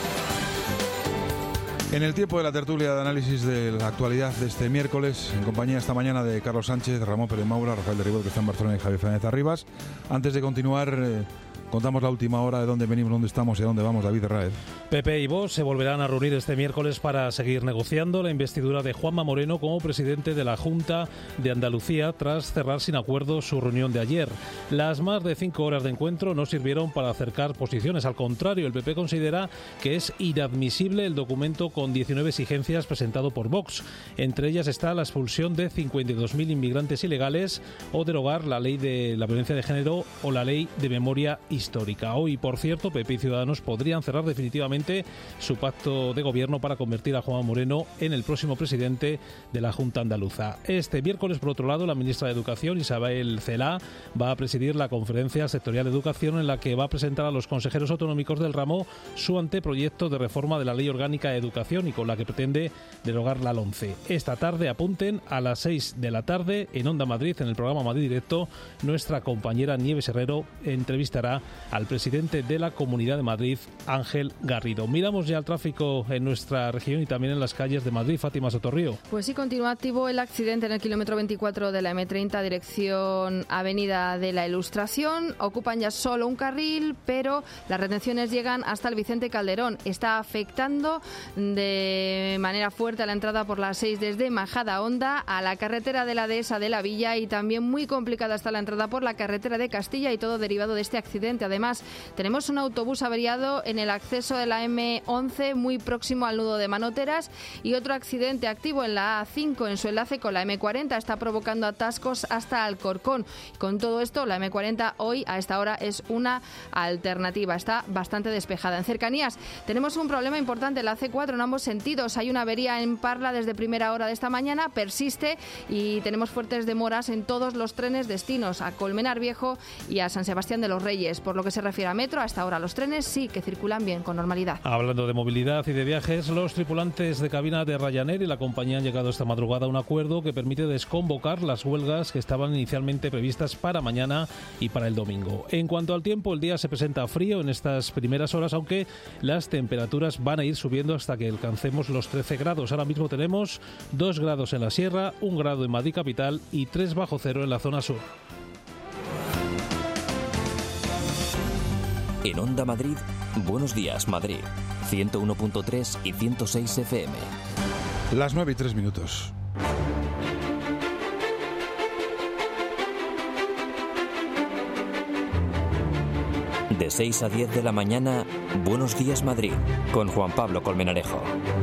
En el tiempo de la tertulia de análisis de la actualidad de este miércoles, en compañía esta mañana de Carlos Sánchez, Ramón Pérez Maura, Rafael de Ribot, que está en Barcelona, y Javier Fernández Arribas. Antes de continuar, Contamos la última hora de dónde venimos, dónde estamos y a dónde vamos. David Herráez. PP y Vox se volverán a reunir este miércoles para seguir negociando la investidura de Juanma Moreno como presidente de la Junta de Andalucía tras cerrar sin acuerdo su reunión de ayer. Las más de 5 horas de encuentro no sirvieron para acercar posiciones. Al contrario, el PP considera que es inadmisible el documento con 19 exigencias presentado por Vox. Entre ellas está la expulsión de 52.000 inmigrantes ilegales o derogar la ley de la violencia de género o la ley de memoria histórica. Hoy, por cierto, PP y Ciudadanos podrían cerrar definitivamente su pacto de gobierno para convertir a Juanma Moreno en el próximo presidente de la Junta Andaluza. Este miércoles, por otro lado, la ministra de Educación, Isabel Celaá, va a presidir la conferencia sectorial de educación en la que va a presentar a los consejeros autonómicos del ramo su anteproyecto de reforma de la Ley Orgánica de Educación y con la que pretende derogar la LOMCE. Esta tarde, apunten, a las 6 de la tarde en Onda Madrid, en el programa Madrid Directo, nuestra compañera Nieves Herrero entrevistará al presidente de la Comunidad de Madrid, Ángel Garrido. Miramos ya el tráfico en nuestra región y también en las calles de Madrid. Fátima Sotorrío. Pues sí, continúa activo el accidente en el kilómetro 24 de la M30, dirección Avenida de la Ilustración. Ocupan ya solo un carril, pero las retenciones llegan hasta el Vicente Calderón. Está afectando de manera fuerte a la entrada por la 6 desde Majadahonda a la carretera de la Dehesa de la Villa, y también muy complicada está la entrada por la carretera de Castilla, y todo derivado de este accidente. Además, tenemos un autobús averiado en el acceso de la M11 muy próximo al nudo de Manoteras, y otro accidente activo en la A5 en su enlace con la M40 está provocando atascos hasta Alcorcón. Con todo esto, la M40 hoy a esta hora es una alternativa, está bastante despejada. En cercanías tenemos un problema importante en la C4 en ambos sentidos. Hay una avería en Parla desde primera hora de esta mañana, persiste, y tenemos fuertes demoras en todos los trenes destinos a Colmenar Viejo y a San Sebastián de los Reyes. Por lo que se refiere a metro, hasta ahora los trenes sí que circulan bien, con normalidad. Hablando de movilidad y de viajes, los tripulantes de cabina de Ryanair y la compañía han llegado esta madrugada a un acuerdo que permite desconvocar las huelgas que estaban inicialmente previstas para mañana y para el domingo. En cuanto al tiempo, el día se presenta frío en estas primeras horas, aunque las temperaturas van a ir subiendo hasta que alcancemos los 13 grados. Ahora mismo tenemos 2 grados en la sierra, 1 grado en Madrid capital y 3 bajo cero en la zona sur. En Onda Madrid, Buenos Días Madrid, 101.3 y 106 FM. Las 9:03. De 6 a 10 de la mañana, Buenos Días Madrid, con Juan Pablo Colmenarejo.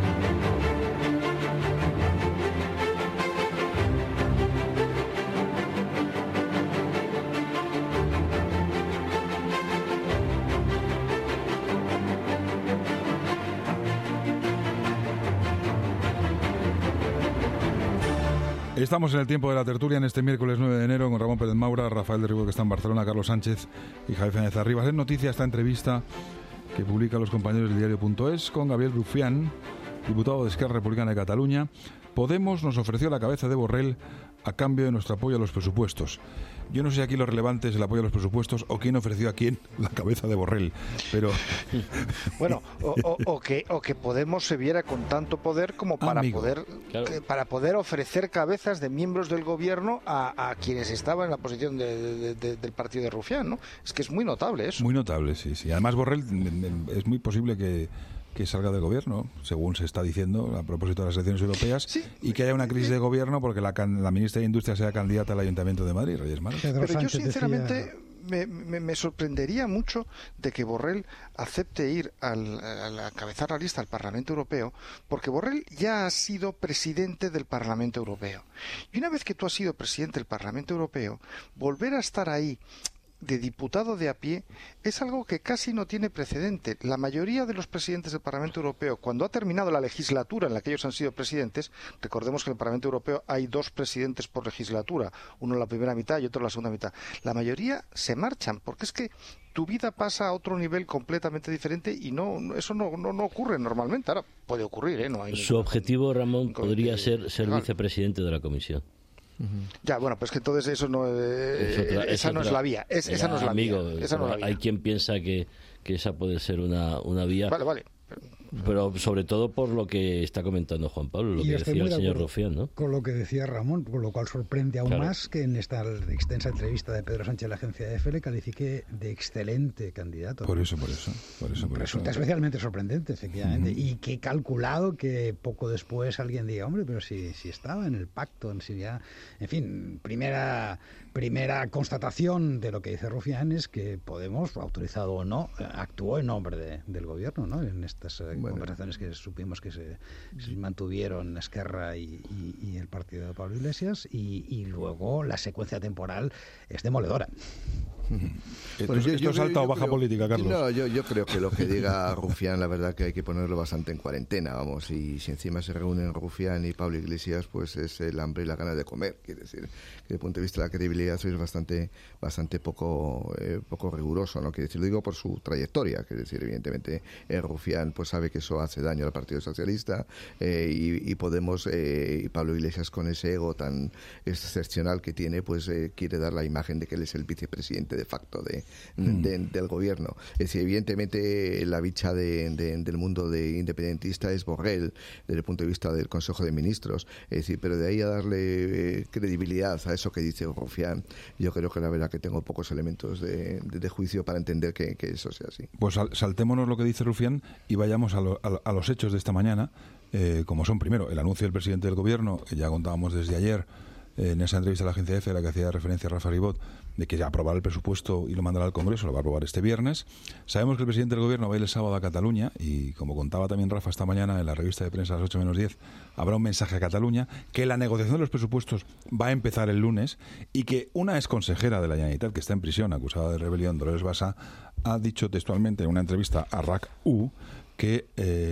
Estamos en el tiempo de la tertulia en este miércoles 9 de enero con Ramón Pérez Maura, Rafael de Ribó, que está en Barcelona, Carlos Sánchez y Javier Fernández Arribas. Es noticia esta entrevista que publican los compañeros del diario.es con Gabriel Rufián, diputado de Esquerra Republicana de Cataluña. Podemos nos ofreció la cabeza de Borrell a cambio de nuestro apoyo a los presupuestos. Yo no sé aquí lo relevante es el apoyo a los presupuestos o quién ofreció a quién la cabeza de Borrell, pero... Bueno, o que Podemos se viera con tanto poder como para poder ofrecer cabezas de miembros del gobierno a quienes estaban en la posición del partido de Rufián, ¿no? Es que es muy notable eso. Muy notable, sí. Además, Borrell es muy posible que salga del gobierno, según se está diciendo a propósito de las elecciones europeas, sí, y que haya una crisis de gobierno porque la ministra de Industria sea candidata al Ayuntamiento de Madrid, Reyes Maros. Pero yo sinceramente me sorprendería mucho de que Borrell acepte ir a encabezar la lista al Parlamento Europeo, porque Borrell ya ha sido presidente del Parlamento Europeo. Y una vez que tú has sido presidente del Parlamento Europeo, volver a estar ahí de diputado de a pie es algo que casi no tiene precedente. La mayoría de los presidentes del Parlamento Europeo, cuando ha terminado la legislatura en la que ellos han sido presidentes, recordemos que en el Parlamento Europeo hay 2 presidentes por legislatura, uno en la primera mitad y otro en la segunda mitad, la mayoría se marchan, porque es que tu vida pasa a otro nivel completamente diferente y eso no ocurre normalmente. Ahora puede ocurrir, ¿eh? No hay Su objetivo, Ramón, podría ser vicepresidente de la Comisión. Ya, bueno, pues que entonces eso no esa no es la vía. Esa no es la vía. Hay quien piensa que esa puede ser una vía. Vale. Pero sobre todo por lo que está comentando Juan Pablo, lo que decía el señor Rufián, ¿no? Con lo que decía Ramón, con lo cual sorprende aún más que en esta extensa entrevista de Pedro Sánchez a la agencia EFE le califique de excelente candidato. Por eso. Resulta especialmente sorprendente, efectivamente. Y que calculado que poco después alguien diga, hombre, pero si estaba en el pacto, en fin, primera constatación de lo que dice Rufián es que Podemos, autorizado o no, actuó en nombre del gobierno, ¿no? En estas conversaciones que supimos que se mantuvieron Esquerra y el partido de Pablo Iglesias, y luego la secuencia temporal es demoledora. ¿Esto es alta o baja política, Carlos? No, yo creo que lo que diga Rufián, la verdad que hay que ponerlo bastante en cuarentena, vamos, y si encima se reúnen Rufián y Pablo Iglesias, pues es el hambre y la gana de comer. Quiere decir que desde el punto de vista de la credibilidad es bastante poco riguroso, ¿no? Quiere decir, lo digo por su trayectoria, quiere decir, evidentemente Rufián pues sabe que eso hace daño al Partido Socialista, y Podemos y Pablo Iglesias, con ese ego tan excepcional que tiene, pues quiere dar la imagen de que él es el vicepresidente de facto del gobierno. Es decir, evidentemente la bicha del mundo de independentista es Borrell desde el punto de vista del Consejo de Ministros, es decir, pero de ahí a darle credibilidad a eso que dice Rufián, yo creo que la verdad que tengo pocos elementos de juicio para entender que eso sea así. Pues saltémonos lo que dice Rufián y vayamos a los hechos de esta mañana, como son, primero, el anuncio del presidente del gobierno, que ya contábamos desde ayer en esa entrevista a la agencia EFE, a la que hacía referencia Rafa Ribot, de que ya aprobará el presupuesto y lo mandará al Congreso, lo va a aprobar este viernes. Sabemos que el presidente del gobierno va a ir el sábado a Cataluña, y como contaba también Rafa esta mañana en la revista de prensa a las 8:10, habrá un mensaje a Cataluña, que la negociación de los presupuestos va a empezar el lunes, y que una exconsejera de la Generalitat, que está en prisión acusada de rebelión, Dolores Bassa, ha dicho textualmente en una entrevista a RAC-U que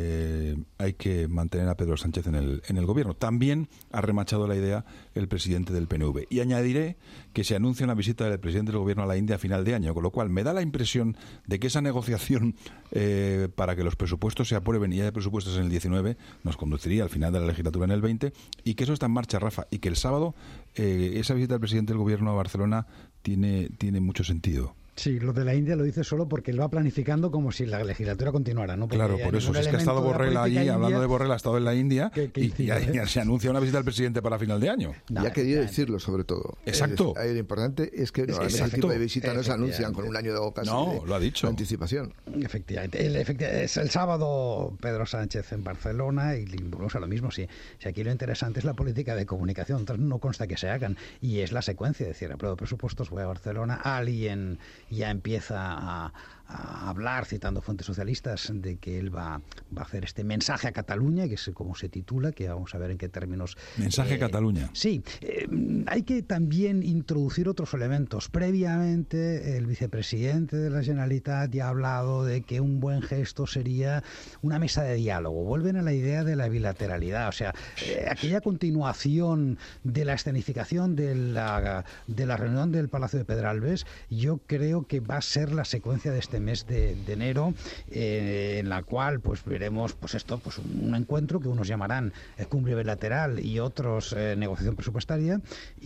hay que mantener a Pedro Sánchez en el gobierno. También ha remachado la idea el presidente del PNV. Y añadiré que se anuncia una visita del presidente del gobierno a la India a final de año, con lo cual me da la impresión de que esa negociación para que los presupuestos se aprueben, y haya presupuestos en el 19, nos conduciría al final de la legislatura en el 20, y que eso está en marcha, Rafa, y que el sábado esa visita del presidente del gobierno a Barcelona tiene mucho sentido. Sí, lo de la India lo dice solo porque lo va planificando como si la legislatura continuara, ¿no? Porque claro, por eso es que ha estado Borrell allí, hablando de Borrell, ha estado en la India, y se anuncia una visita del presidente para final de año. Y ha querido decirlo, sobre todo. Exacto. Lo importante es que normalmente ese tipo de visitas no se anuncian con un año de ocasión. No, lo ha dicho. Anticipación. Efectivamente. Es el sábado Pedro Sánchez en Barcelona, y volvemos a lo mismo. Si aquí lo interesante es la política de comunicación, entonces no consta que se hagan, y es la secuencia, es decir, apruebo presupuestos, voy a Barcelona, alguien ya empieza a hablar, citando fuentes socialistas, de que él va a hacer este mensaje a Cataluña, que es como se titula, que vamos a ver en qué términos. Mensaje a Cataluña. Sí, hay que también introducir otros elementos. Previamente, el vicepresidente de la Generalitat ya ha hablado de que un buen gesto sería una mesa de diálogo. Vuelven a la idea de la bilateralidad, o sea, aquella continuación de la escenificación de la reunión del Palacio de Pedralbes, yo creo que va a ser la secuencia de este mes de enero, en la cual pues veremos un encuentro que unos llamarán cumbre bilateral y otros negociación presupuestaria,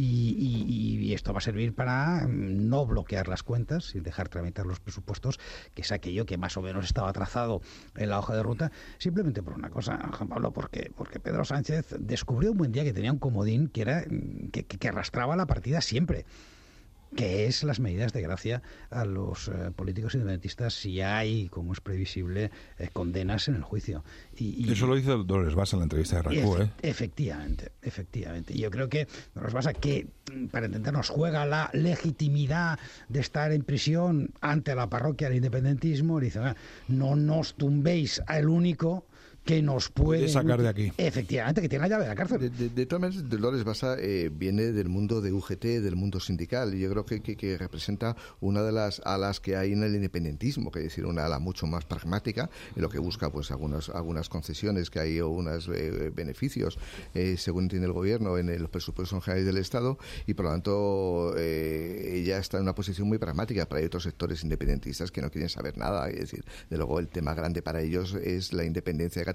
y esto va a servir para no bloquear las cuentas y dejar tramitar los presupuestos, que es aquello que más o menos estaba trazado en la hoja de ruta, simplemente por una cosa, Juan Pablo, porque Pedro Sánchez descubrió un buen día que tenía un comodín que era que arrastraba la partida siempre, que es las medidas de gracia a los políticos independentistas si hay, como es previsible, condenas en el juicio. Y eso lo hizo Dolores Bassa en la entrevista de RAC-U, Efectivamente. Y yo creo que Dolores Bassa, que para entendernos juega la legitimidad de estar en prisión ante la parroquia del independentismo, dice, no nos tumbéis al único que nos puede sacar de aquí. Efectivamente, que tiene la llave de la cárcel. De todas maneras, Dolores Bassa viene del mundo de UGT, del mundo sindical, y yo creo que representa una de las alas que hay en el independentismo, que es decir, una ala mucho más pragmática, en lo que busca pues algunas concesiones que hay, o unos beneficios, según entiende el gobierno, en los presupuestos generales del Estado, y por lo tanto ella está en una posición muy pragmática. Para otros sectores independentistas que no quieren saber nada, es decir, de luego el tema grande para ellos es la independencia de Cataluña,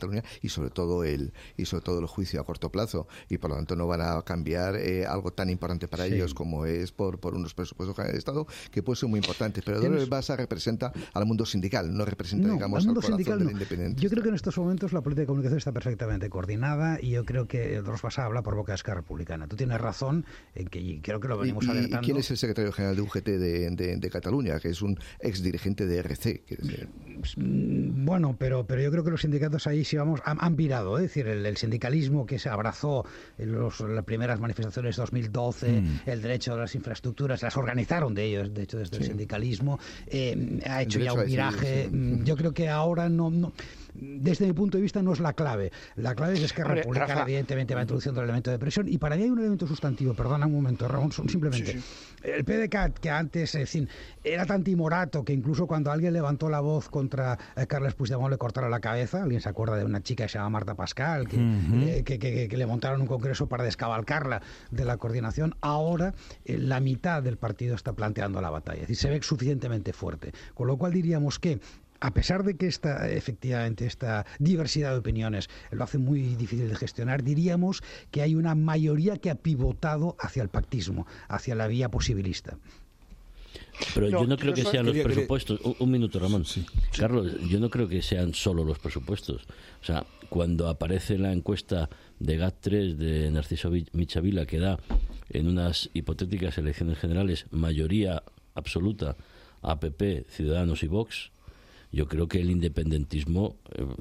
Cataluña y sobre todo el juicio a corto plazo, y por lo tanto no van a cambiar algo tan importante para ellos como es por unos presupuestos generales del Estado, que puede ser muy importantes, pero Dolores Bassa representa al mundo sindical, no representa, digamos, al corazón de la independencia. Yo creo que en estos momentos la política de comunicación está perfectamente coordinada, y yo creo que Dolores Bassa habla por boca de Esquerra Republicana. Tú tienes razón en que creo que lo venimos alertando. ¿Y quién es el secretario general de UGT de Cataluña, que es un ex dirigente de RC? Bueno, pero yo creo que los sindicatos ahí sí han virado, es decir, el sindicalismo que se abrazó en las primeras manifestaciones de 2012, el derecho a las infraestructuras, las organizaron de ellos, de hecho, desde el sindicalismo, ha hecho ya un viraje. Yo creo que ahora no, desde mi punto de vista, no es la clave. La clave es que Esquerra Republicana, evidentemente, va introduciendo el elemento de presión, y para mí hay un elemento sustantivo, perdona un momento, Ramón, simplemente. El PDeCAT, que antes, era tan timorato que incluso cuando alguien levantó la voz contra Carles Puigdemont le cortaron la cabeza. Alguien se acuerda de una chica que se llama Marta Pascal, que le montaron un congreso para descabalcarla de la coordinación. Ahora la mitad del partido está planteando la batalla, es decir, se ve suficientemente fuerte, con lo cual diríamos que, a pesar de que efectivamente esta diversidad de opiniones lo hace muy difícil de gestionar, diríamos que hay una mayoría que ha pivotado hacia el pactismo, hacia la vía posibilista. Pero yo no creo que sean los presupuestos. Un minuto, Ramón. Sí. Carlos, yo no creo que sean solo los presupuestos. O sea, cuando aparece la encuesta de GAT3 de Narciso Michavila, que da en unas hipotéticas elecciones generales mayoría absoluta a PP, Ciudadanos y Vox, yo creo que el independentismo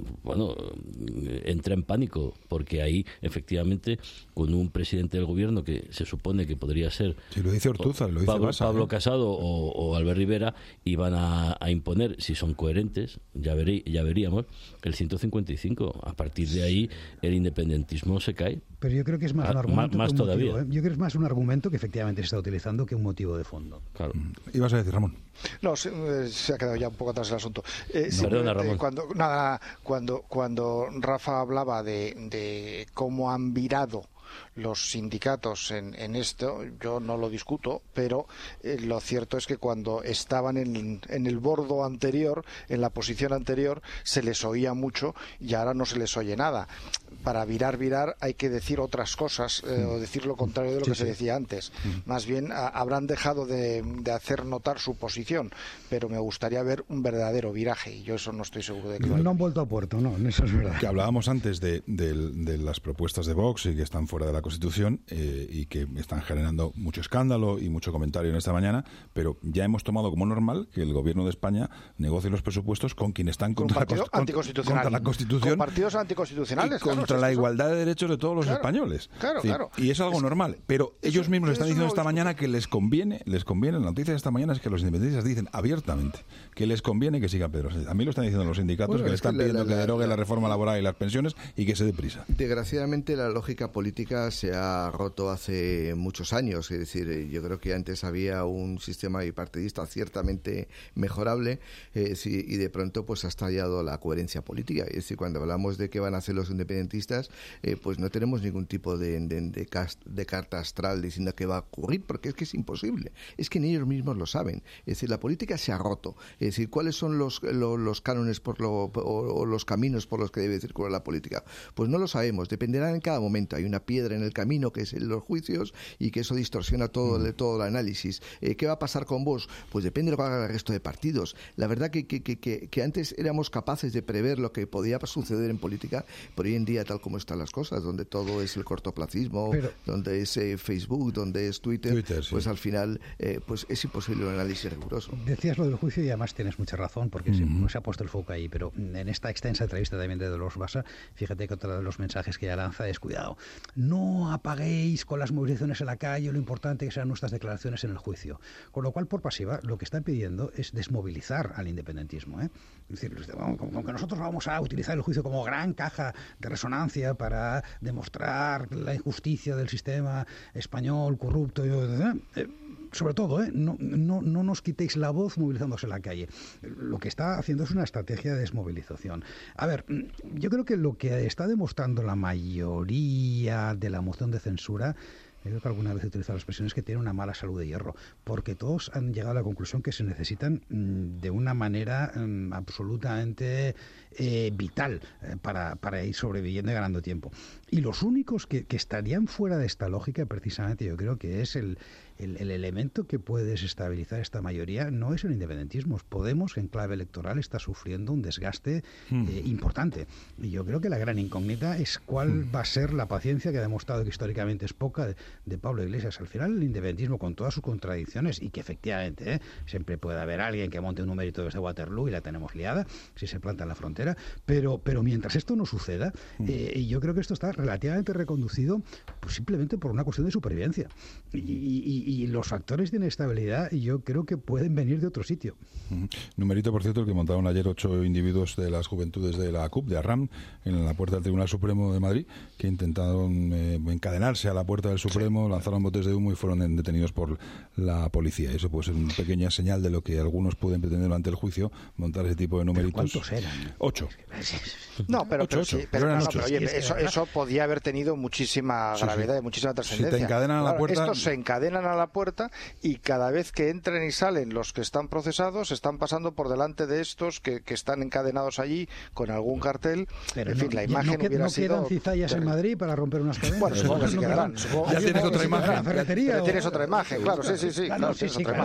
entra en pánico, porque ahí efectivamente, con un presidente del gobierno que se supone que podría ser lo dice Ortúzar, lo dice Pablo Casado o Albert Rivera, iban a imponer, si son coherentes, ya veríamos, el 155. A partir de ahí el independentismo se cae. Pero yo creo que es más un argumento más que un todavía. motivo, Yo creo que es más un argumento que efectivamente se está utilizando que un motivo de fondo. Claro. ¿Ibas a decir, Ramón? No, se ha quedado ya un poco atrás el asunto. Perdona, Ramón. Cuando Rafa hablaba de cómo han virado los sindicatos en esto, yo no lo discuto, pero lo cierto es que cuando estaban en el bordo anterior, en la posición anterior, se les oía mucho y ahora no se les oye nada. Para virar hay que decir otras cosas, o decir lo contrario de lo que se decía antes. Más bien habrán dejado de hacer notar su posición, pero me gustaría ver un verdadero viraje, y yo eso no estoy seguro de que no han vuelto a puerto, no, eso es verdad. Que hablábamos antes de las propuestas de Vox y que están fuera de la Constitución, y que están generando mucho escándalo y mucho comentario en esta mañana, pero ya hemos tomado como normal que el gobierno de España negocie los presupuestos con quienes están contra la Constitución, con partidos anticonstitucionales, contra la igualdad de derechos de todos los españoles. Claro. Y es algo normal, pero ellos mismos están diciendo esta mañana que les conviene, la noticia de esta mañana es que los independentistas dicen abiertamente que les conviene que siga Pedro Sánchez. A mí lo están diciendo los sindicatos, que le están pidiendo que derogue la reforma laboral y las pensiones y que se dé prisa. Desgraciadamente la lógica política se ha roto hace muchos años, es decir, yo creo que antes había un sistema bipartidista ciertamente mejorable, y de pronto pues ha estallado la coherencia política. Es decir, cuando hablamos de qué van a hacer los independentistas, pues no tenemos ningún tipo de carta astral diciendo que va a ocurrir, porque es que es imposible. Es que ni ellos mismos lo saben. Es decir, la política se ha roto. Es decir, ¿cuáles son los cánones o los caminos por los que debe circular la política? Pues no lo sabemos. Dependerá en cada momento. Hay una piedra en el camino que es los juicios, y que eso distorsiona todo el análisis. ¿Qué va a pasar con Vox? Pues depende de lo que haga el resto de partidos. La verdad que antes éramos capaces de prever lo que podía suceder en política, pero hoy en día, tal como están las cosas, donde todo es el cortoplacismo, donde es Facebook, donde es Twitter, pues al final pues es imposible un análisis riguroso. Decías lo del juicio y además tienes mucha razón, porque se ha puesto el foco ahí, pero en esta extensa entrevista también de Dolores Bassa, fíjate que otro de los mensajes que ella lanza es: cuidado, no apaguéis con las movilizaciones en la calle lo importante que sean nuestras declaraciones en el juicio. Con lo cual, por pasiva, lo que están pidiendo es desmovilizar al independentismo, Es decir, como que nosotros vamos a utilizar el juicio como gran caja de resonancia para demostrar la injusticia del sistema español corrupto, sobre todo, no nos quitéis la voz movilizándose en la calle. Lo que está haciendo es una estrategia de desmovilización. A ver, yo creo que lo que está demostrando la mayoría de la moción de censura creo que alguna vez he utilizado la expresión, es que tiene una mala salud de hierro, porque todos han llegado a la conclusión que se necesitan de una manera absolutamente vital para ir sobreviviendo y ganando tiempo. Y los únicos que estarían fuera de esta lógica, precisamente, yo creo que es el elemento que puede desestabilizar esta mayoría, no es el independentismo. Podemos, en clave electoral, está sufriendo un desgaste importante. Y yo creo que la gran incógnita es cuál va a ser la paciencia, que ha demostrado que históricamente es poca, de Pablo Iglesias. Al final, el independentismo, con todas sus contradicciones, y que efectivamente siempre puede haber alguien que monte un numerito desde Waterloo y la tenemos liada, si se planta en la frontera, pero mientras esto no suceda, y yo creo que esto está relativamente reconducido pues, simplemente por una cuestión de supervivencia. Y los factores de inestabilidad yo creo que pueden venir de otro sitio. Numerito, por cierto, el que montaron ayer 8 individuos de las juventudes de la CUP, de Arram, en la puerta del Tribunal Supremo de Madrid, que intentaron encadenarse a la puerta del Supremo, lanzaron botes de humo y fueron detenidos por la policía. Eso puede ser una pequeña señal de lo que algunos pueden pretender durante el juicio, montar ese tipo de numeritos. ¿Cuántos eran? 8. No, pero oye, eso podía haber tenido muchísima gravedad y muchísima trascendencia. Si te encadenan a la puerta... Estos se encadenan a la puerta y cada vez que entren y salen los que están procesados están pasando por delante de estos que están encadenados allí con algún cartel. Pero en fin, la imagen hubiera sido... ¿No quedan cizallas en Madrid para romper unas cadenas? Bueno, supongo que sí quedarán. Ya tienes otra imagen. Ya tienes otra imagen, claro, sí. Claro,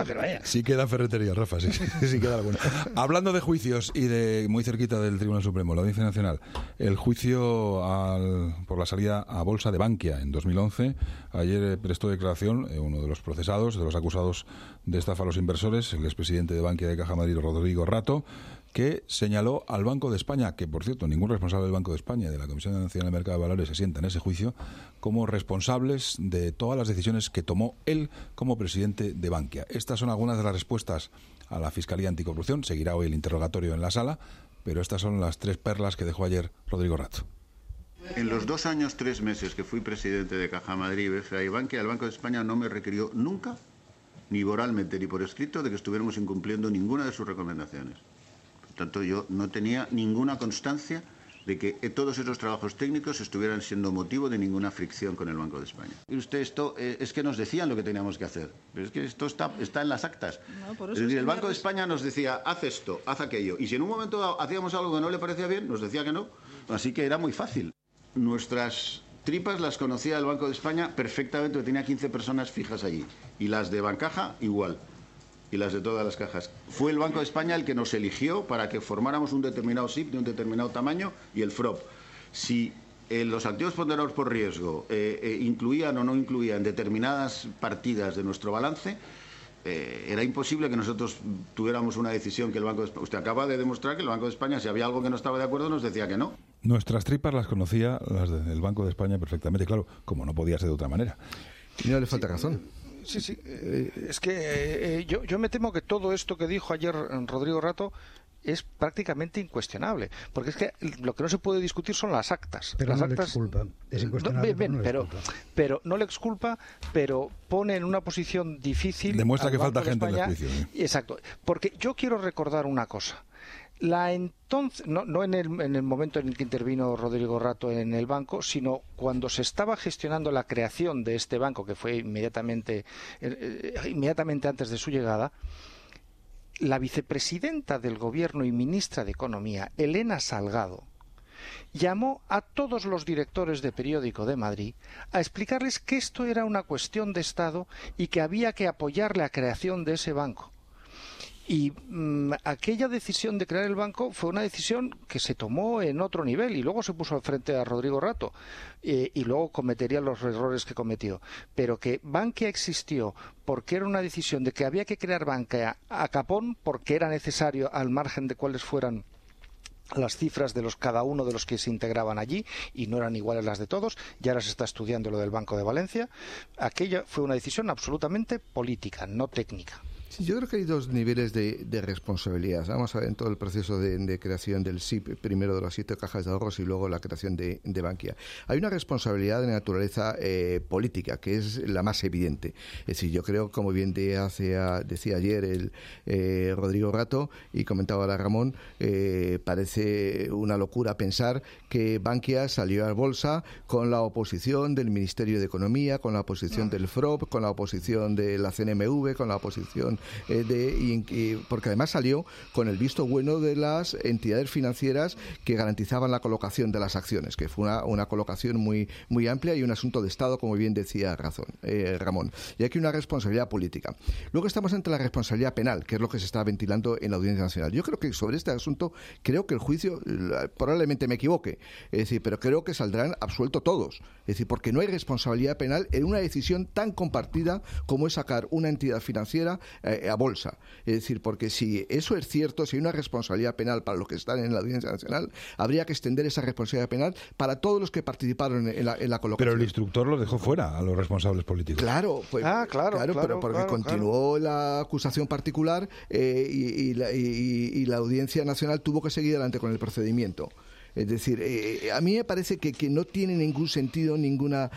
sí queda ferretería, Rafa, sí queda alguna. Hablando de juicios y de muy cerquita del Tribunal Supremo, la Audiencia Nacional, el juicio por la salida a bolsa de Bankia en 2011, ayer prestó declaración uno de los procesados, de los acusados de estafa a los inversores, el expresidente de Bankia de Caja Madrid, Rodrigo Rato, que señaló al Banco de España, que por cierto ningún responsable del Banco de España y de la Comisión Nacional de Mercado de Valores se sienta en ese juicio, como responsables de todas las decisiones que tomó él como presidente de Bankia. Estas son algunas de las respuestas a la Fiscalía Anticorrupción. Seguirá hoy el interrogatorio en la sala, pero estas son las 3 perlas que dejó ayer Rodrigo Rato. En los 2 años, 3 meses que fui presidente de Caja Madrid, BCA y Bankia, el Banco de España no me requirió nunca, ni oralmente ni por escrito, de que estuviéramos incumpliendo ninguna de sus recomendaciones. Por tanto, yo no tenía ninguna constancia de que todos esos trabajos técnicos estuvieran siendo motivo de ninguna fricción con el Banco de España. Y usted, esto es que nos decían lo que teníamos que hacer, pero es que esto está en las actas. No, es decir, el Banco de España nos decía, haz esto, haz aquello, y si en un momento dado hacíamos algo que no le parecía bien, nos decía que no, así que era muy fácil. Nuestras tripas las conocía el Banco de España perfectamente, tenía 15 personas fijas allí, y las de Bancaja igual, y las de todas las cajas. Fue el Banco de España el que nos eligió para que formáramos un determinado SIP de un determinado tamaño y el FROP. Si los activos ponderados por riesgo incluían o no incluían determinadas partidas de nuestro balance, era imposible que nosotros tuviéramos una decisión que el Banco de España... Usted acaba de demostrar que el Banco de España, si había algo que no estaba de acuerdo, nos decía que no. Nuestras tripas las conocía las del Banco de España perfectamente, claro, como no podía ser de otra manera. Y no le falta razón. Sí. Es que yo me temo que todo esto que dijo ayer Rodrigo Rato es prácticamente incuestionable, porque es que lo que no se puede discutir son las actas. Pero las no actas, le exculpa, es incuestionable. Pero no le exculpa, pero pone en una posición difícil. Demuestra que falta gente en el juicio. Exacto, porque yo quiero recordar una cosa. No en el momento en el que intervino Rodrigo Rato en el banco, sino cuando se estaba gestionando la creación de este banco, que fue inmediatamente antes de su llegada. La vicepresidenta del Gobierno y ministra de Economía, Elena Salgado, llamó a todos los directores de periódico de Madrid a explicarles que esto era una cuestión de Estado y que había que apoyar la creación de ese banco. Y aquella decisión de crear el banco fue una decisión que se tomó en otro nivel y luego se puso al frente a Rodrigo Rato y luego cometería los errores que cometió. Pero que Bankia existió porque era una decisión de que había que crear Bankia a capón porque era necesario al margen de cuáles fueran las cifras de cada uno de los que se integraban allí y no eran iguales las de todos, ya ahora se está estudiando lo del Banco de Valencia. Aquella fue una decisión absolutamente política, no técnica. Sí, yo creo que hay dos niveles de responsabilidad. Vamos a ver, en todo el proceso de creación del SIP, primero de las 7 cajas de ahorros y luego la creación de Bankia. Hay una responsabilidad de naturaleza política, que es la más evidente. Es decir, yo creo, como bien decía ayer el Rodrigo Rato y comentaba ahora Ramón, parece una locura pensar que Bankia salió a bolsa con la oposición del Ministerio de Economía, con la oposición del FROB, con la oposición de la CNMV, con la oposición porque además salió con el visto bueno de las entidades financieras que garantizaban la colocación de las acciones, que fue una colocación muy, muy amplia y un asunto de Estado, como bien decía Ramón. Y aquí una responsabilidad política. Luego estamos ante la responsabilidad penal, que es lo que se está ventilando en la Audiencia Nacional. Yo creo que sobre este asunto, creo que el juicio, probablemente me equivoque, es decir, pero creo que saldrán absueltos todos. Es decir, porque no hay responsabilidad penal en una decisión tan compartida como es sacar una entidad financiera a bolsa. Es decir, porque si eso es cierto, si hay una responsabilidad penal para los que están en la Audiencia Nacional, habría que extender esa responsabilidad penal para todos los que participaron en la colocación. Pero el instructor los dejó fuera a los responsables políticos. Claro, pues, pero porque continuó la acusación particular y la Audiencia Nacional tuvo que seguir adelante con el procedimiento. Es decir, a mí me parece que no tiene ningún sentido, ninguna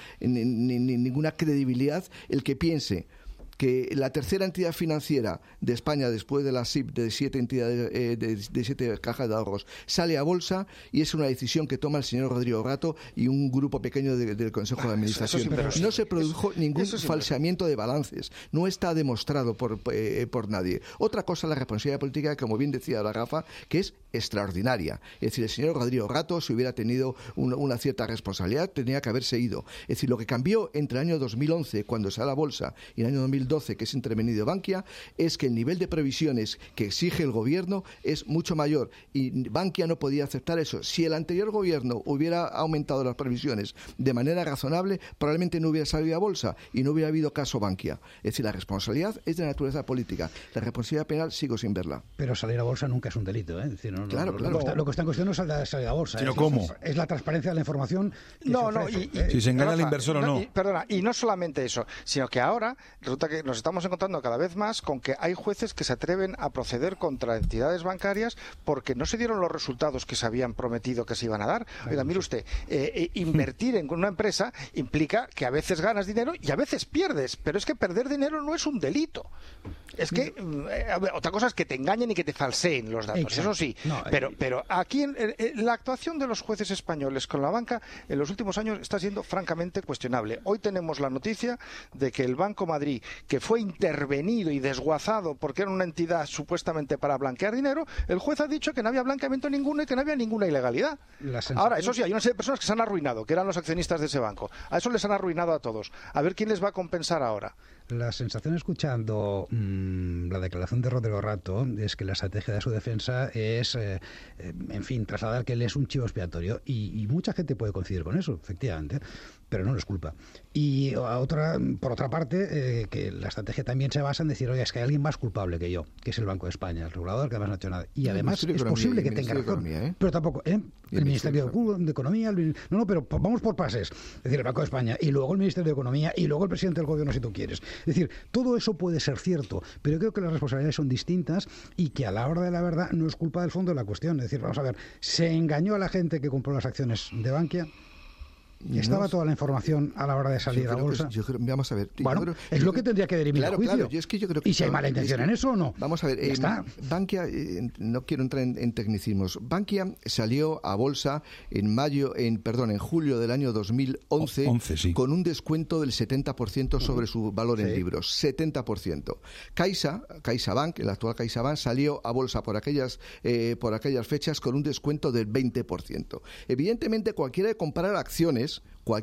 credibilidad el que piense que la tercera entidad financiera de España, después de la SIP de 7 entidades, de 7 cajas de ahorros, sale a bolsa, y es una decisión que toma el señor Rodrigo Rato y un grupo pequeño del Consejo de Administración. No se produjo ningún falseamiento de balances. No está demostrado por nadie. Otra cosa es la responsabilidad política, como bien decía la Rafa, que es extraordinaria. Es decir, el señor Rodrigo Rato, si hubiera tenido una cierta responsabilidad, tenía que haberse ido. Es decir, lo que cambió entre el año 2011, cuando sale a bolsa, y el año 2012, que es intervenido Bankia, es que el nivel de previsiones que exige el gobierno es mucho mayor, y Bankia no podía aceptar eso. Si el anterior gobierno hubiera aumentado las previsiones de manera razonable, probablemente no hubiera salido a bolsa y no hubiera habido caso Bankia. Es decir, la responsabilidad es de naturaleza política. La responsabilidad penal sigo sin verla. Pero salir a bolsa nunca es un delito, ¿eh? Es decir, claro. Lo que está en cuestión no es salir a bolsa. Sino ¿cómo? Es la transparencia de la información. Si se engaña al inversor o no. Perdona, y no solamente eso, sino que ahora resulta que nos estamos encontrando cada vez más con que hay jueces que se atreven a proceder contra entidades bancarias porque no se dieron los resultados que se habían prometido que se iban a dar. Oiga, mire usted, invertir en una empresa implica que a veces ganas dinero y a veces pierdes, pero es que perder dinero no es un delito. Es que otra cosa es que te engañen y que te falseen los datos. Exacto. Eso sí, pero aquí la actuación de los jueces españoles con la banca en los últimos años está siendo francamente cuestionable. Hoy tenemos la noticia de que el Banco Madrid, que fue intervenido y desguazado porque era una entidad supuestamente para blanquear dinero, el juez ha dicho que no había blanqueamiento ninguno y que no había ninguna ilegalidad. Ahora, eso sí, hay una serie de personas que se han arruinado, que eran los accionistas de ese banco. A eso les han arruinado a todos. A ver quién les va a compensar ahora. La sensación escuchando la declaración de Rodrigo Rato es que la estrategia de su defensa es, en fin, trasladar que él es un chivo expiatorio, y mucha gente puede coincidir con eso, efectivamente, pero no es culpa. Y por otra parte, que la estrategia también se basa en decir, oye, es que hay alguien más culpable que yo, que es el Banco de España, el regulador, que además no ha hecho nada. Y además es posible que tenga razón, pero tampoco, el Ministerio de Economía, pero vamos por pases. Es decir, el Banco de España, y luego el Ministerio de Economía, y luego el presidente del gobierno, si tú quieres. Es decir, todo eso puede ser cierto, pero creo que las responsabilidades son distintas y que a la hora de la verdad no es culpa del fondo de la cuestión. Es decir, vamos a ver, ¿se engañó a la gente que compró las acciones de Bankia? ¿Estaba toda la información a la hora de salir a bolsa? Vamos a ver. Bueno, es lo que tendría que dirimir el juicio. Yo creo que ¿Y si hay mala intención en eso o no? Vamos a ver. Bankia, no quiero entrar en tecnicismos. Bankia salió a bolsa en julio del año 2011 con un descuento del 70% sobre su valor en libros. 70%. CaixaBank, el actual CaixaBank, salió a bolsa por aquellas fechas con un descuento del 20%. Evidentemente, cualquiera de comprar acciones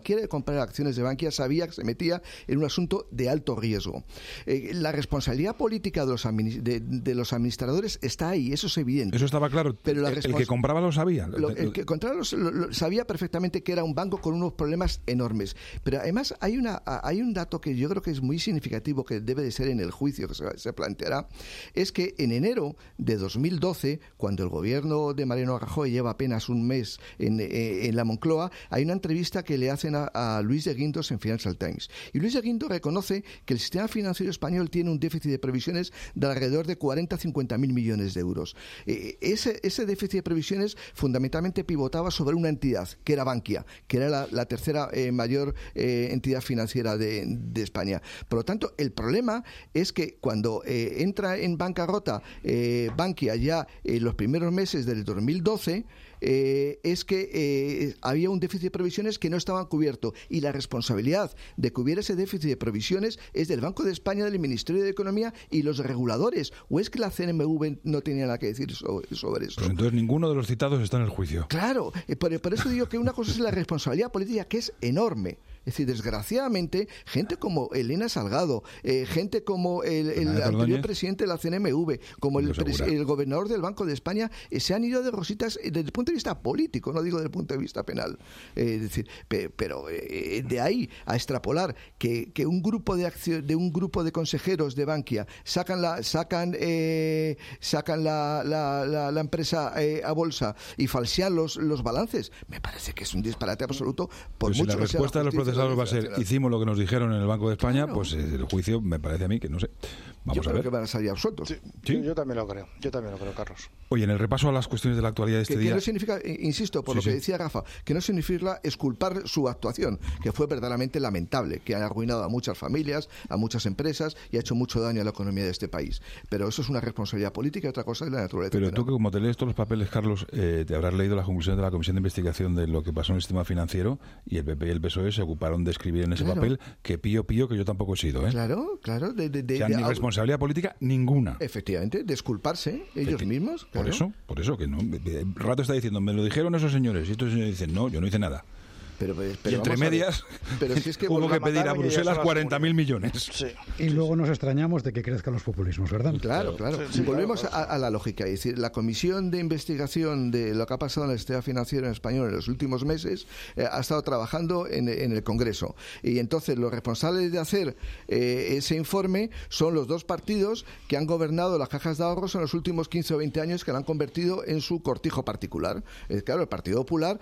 de Bankia sabía que se metía en un asunto de alto riesgo. La responsabilidad política de los administradores está ahí, eso es evidente. Eso estaba claro, pero el que compraba lo sabía. El que compraba sabía perfectamente que era un banco con unos problemas enormes. Pero además hay un dato que yo creo que es muy significativo, que debe de ser en el juicio que se planteará, es que en enero de 2012, cuando el gobierno de Mariano Rajoy lleva apenas un mes en la Moncloa, hay una entrevista que le le hacen a Luis de Guindos en Financial Times. Y Luis de Guindos reconoce que el sistema financiero español tiene un déficit de previsiones de alrededor de 40-50 mil millones de euros. Ese déficit de previsiones fundamentalmente pivotaba sobre una entidad, que era Bankia, que era la tercera mayor entidad financiera de España. Por lo tanto, el problema es que cuando entra en bancarrota Bankia ya en los primeros meses del 2012, es que había un déficit de previsiones que no estaban cubierto, y la responsabilidad de que hubiera ese déficit de previsiones es del Banco de España, del Ministerio de Economía y los reguladores. ¿O es que la CNMV no tenía nada que decir sobre esto? Pues entonces ninguno de los citados está en el juicio. Claro, por eso digo que una cosa es la responsabilidad política, que es enorme. Es decir, desgraciadamente, gente como Elena Salgado, gente como el anterior presidente de la CNMV, como el gobernador del Banco de España, se han ido de rositas desde el punto de vista político, no digo desde el punto de vista penal. Es decir, pero de ahí a extrapolar que un grupo de consejeros de Bankia sacan la empresa a bolsa y falsean los balances, me parece que es un disparate absoluto. Por mucho si la respuesta de los procesadores va a ser: hicimos lo que nos dijeron en el Banco de España, claro, pues el juicio me parece a mí que no sé. Vamos a ver. Yo creo que van a salir absueltos. ¿Sí? Yo también lo creo, Carlos. Oye, en el repaso a las cuestiones de la actualidad de este día... Que no significa, insisto, por lo que decía Rafa, que no significa exculpar su actuación, que fue verdaderamente lamentable, que ha arruinado a muchas familias, a muchas empresas y ha hecho mucho daño a la economía de este país. Pero eso es una responsabilidad política y otra cosa es la naturaleza. Pero tú, que como te lees todos los papeles, Carlos, te habrás leído las conclusiones de la Comisión de Investigación de lo que pasó en el sistema financiero, y el PP y el PSOE se ocuparon de escribir en ese papel que pío, que yo tampoco he sido. Claro. Ni responsabilidad política ninguna. Efectivamente, disculparse ellos mismos. Claro. Por eso que no. Rato está diciendo, me lo dijeron esos señores, y estos señores dicen, no, yo no hice nada. Pero y entre medias si es que hubo que pedir a Bruselas 40.000 millones. Sí. Y luego nos extrañamos de que crezcan los populismos, ¿verdad? Claro. Sí, volvemos a la lógica. Es decir, la Comisión de Investigación de lo que ha pasado en el sistema financiero en español en los últimos meses ha estado trabajando en el Congreso. Y entonces los responsables de hacer ese informe son los dos partidos que han gobernado las cajas de ahorros en los últimos 15 o 20 años, que la han convertido en su cortijo particular. Claro, el Partido Popular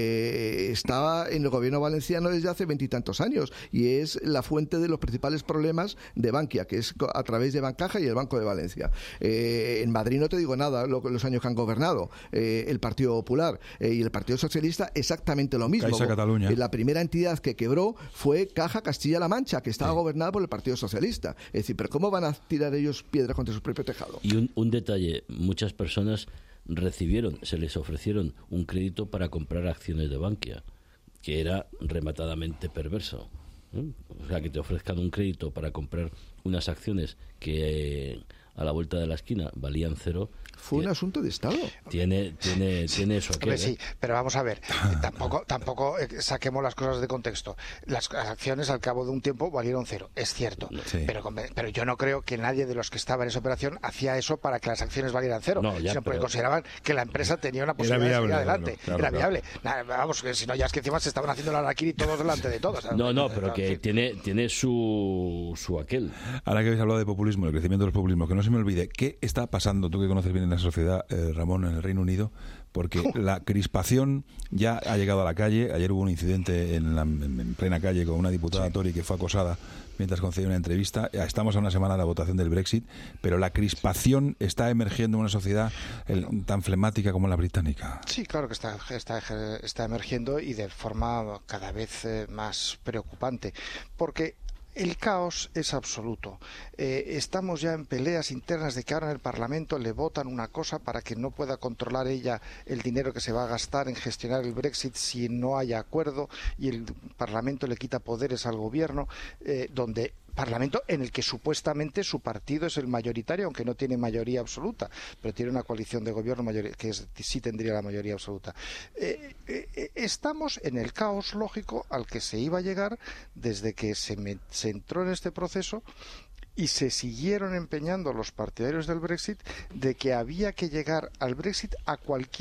estaba en el gobierno valenciano desde hace 20 y tantos años, y es la fuente de los principales problemas de Bankia, que es a través de Bancaja y el Banco de Valencia. En Madrid no te digo nada los años que han gobernado el Partido Popular y el Partido Socialista, exactamente lo mismo. Caixa Cataluña. La primera entidad que quebró fue Caja Castilla-La Mancha, que estaba gobernada por el Partido Socialista. Es decir, pero ¿cómo van a tirar ellos piedras contra su propio tejado? Y un detalle, muchas personas se les ofrecieron un crédito para comprar acciones de Bankia, que era rematadamente perverso. O sea, que te ofrezcan un crédito para comprar unas acciones que a la vuelta de la esquina valían cero. Fue un asunto de Estado. Tiene eso. Sí, pero vamos a ver, tampoco saquemos las cosas de contexto. Las acciones al cabo de un tiempo valieron cero, es cierto. Sí. Pero yo no creo que nadie de los que estaba en esa operación hacía eso para que las acciones valieran cero, sino porque consideraban que la empresa tenía una posibilidad de seguir adelante. Era viable. Vamos, que si no, ya es que encima se estaban haciendo la araquiri todos delante de todos. Pero que tiene su aquel. Ahora que habéis hablado de populismo, el crecimiento del populismo, que no se me olvide, ¿qué está pasando, tú que conoces bien la sociedad, Ramón, en el Reino Unido? Porque la crispación ya ha llegado a la calle. Ayer hubo un incidente en plena calle con una diputada Tory que fue acosada mientras concedía una entrevista. Estamos a una semana de la votación del Brexit, pero la crispación está emergiendo en una sociedad tan flemática como la británica. Sí, claro que está emergiendo, y de forma cada vez más preocupante, porque el caos es absoluto. Estamos ya en peleas internas de que ahora en el Parlamento le votan una cosa para que no pueda controlar ella el dinero que se va a gastar en gestionar el Brexit si no hay acuerdo, y el Parlamento le quita poderes al gobierno, Parlamento en el que supuestamente su partido es el mayoritario, aunque no tiene mayoría absoluta, pero tiene una coalición de gobierno que sí tendría la mayoría absoluta. Estamos en el caos lógico al que se iba a llegar desde que se entró en este proceso, y se siguieron empeñando los partidarios del Brexit de que había que llegar al Brexit a cualquier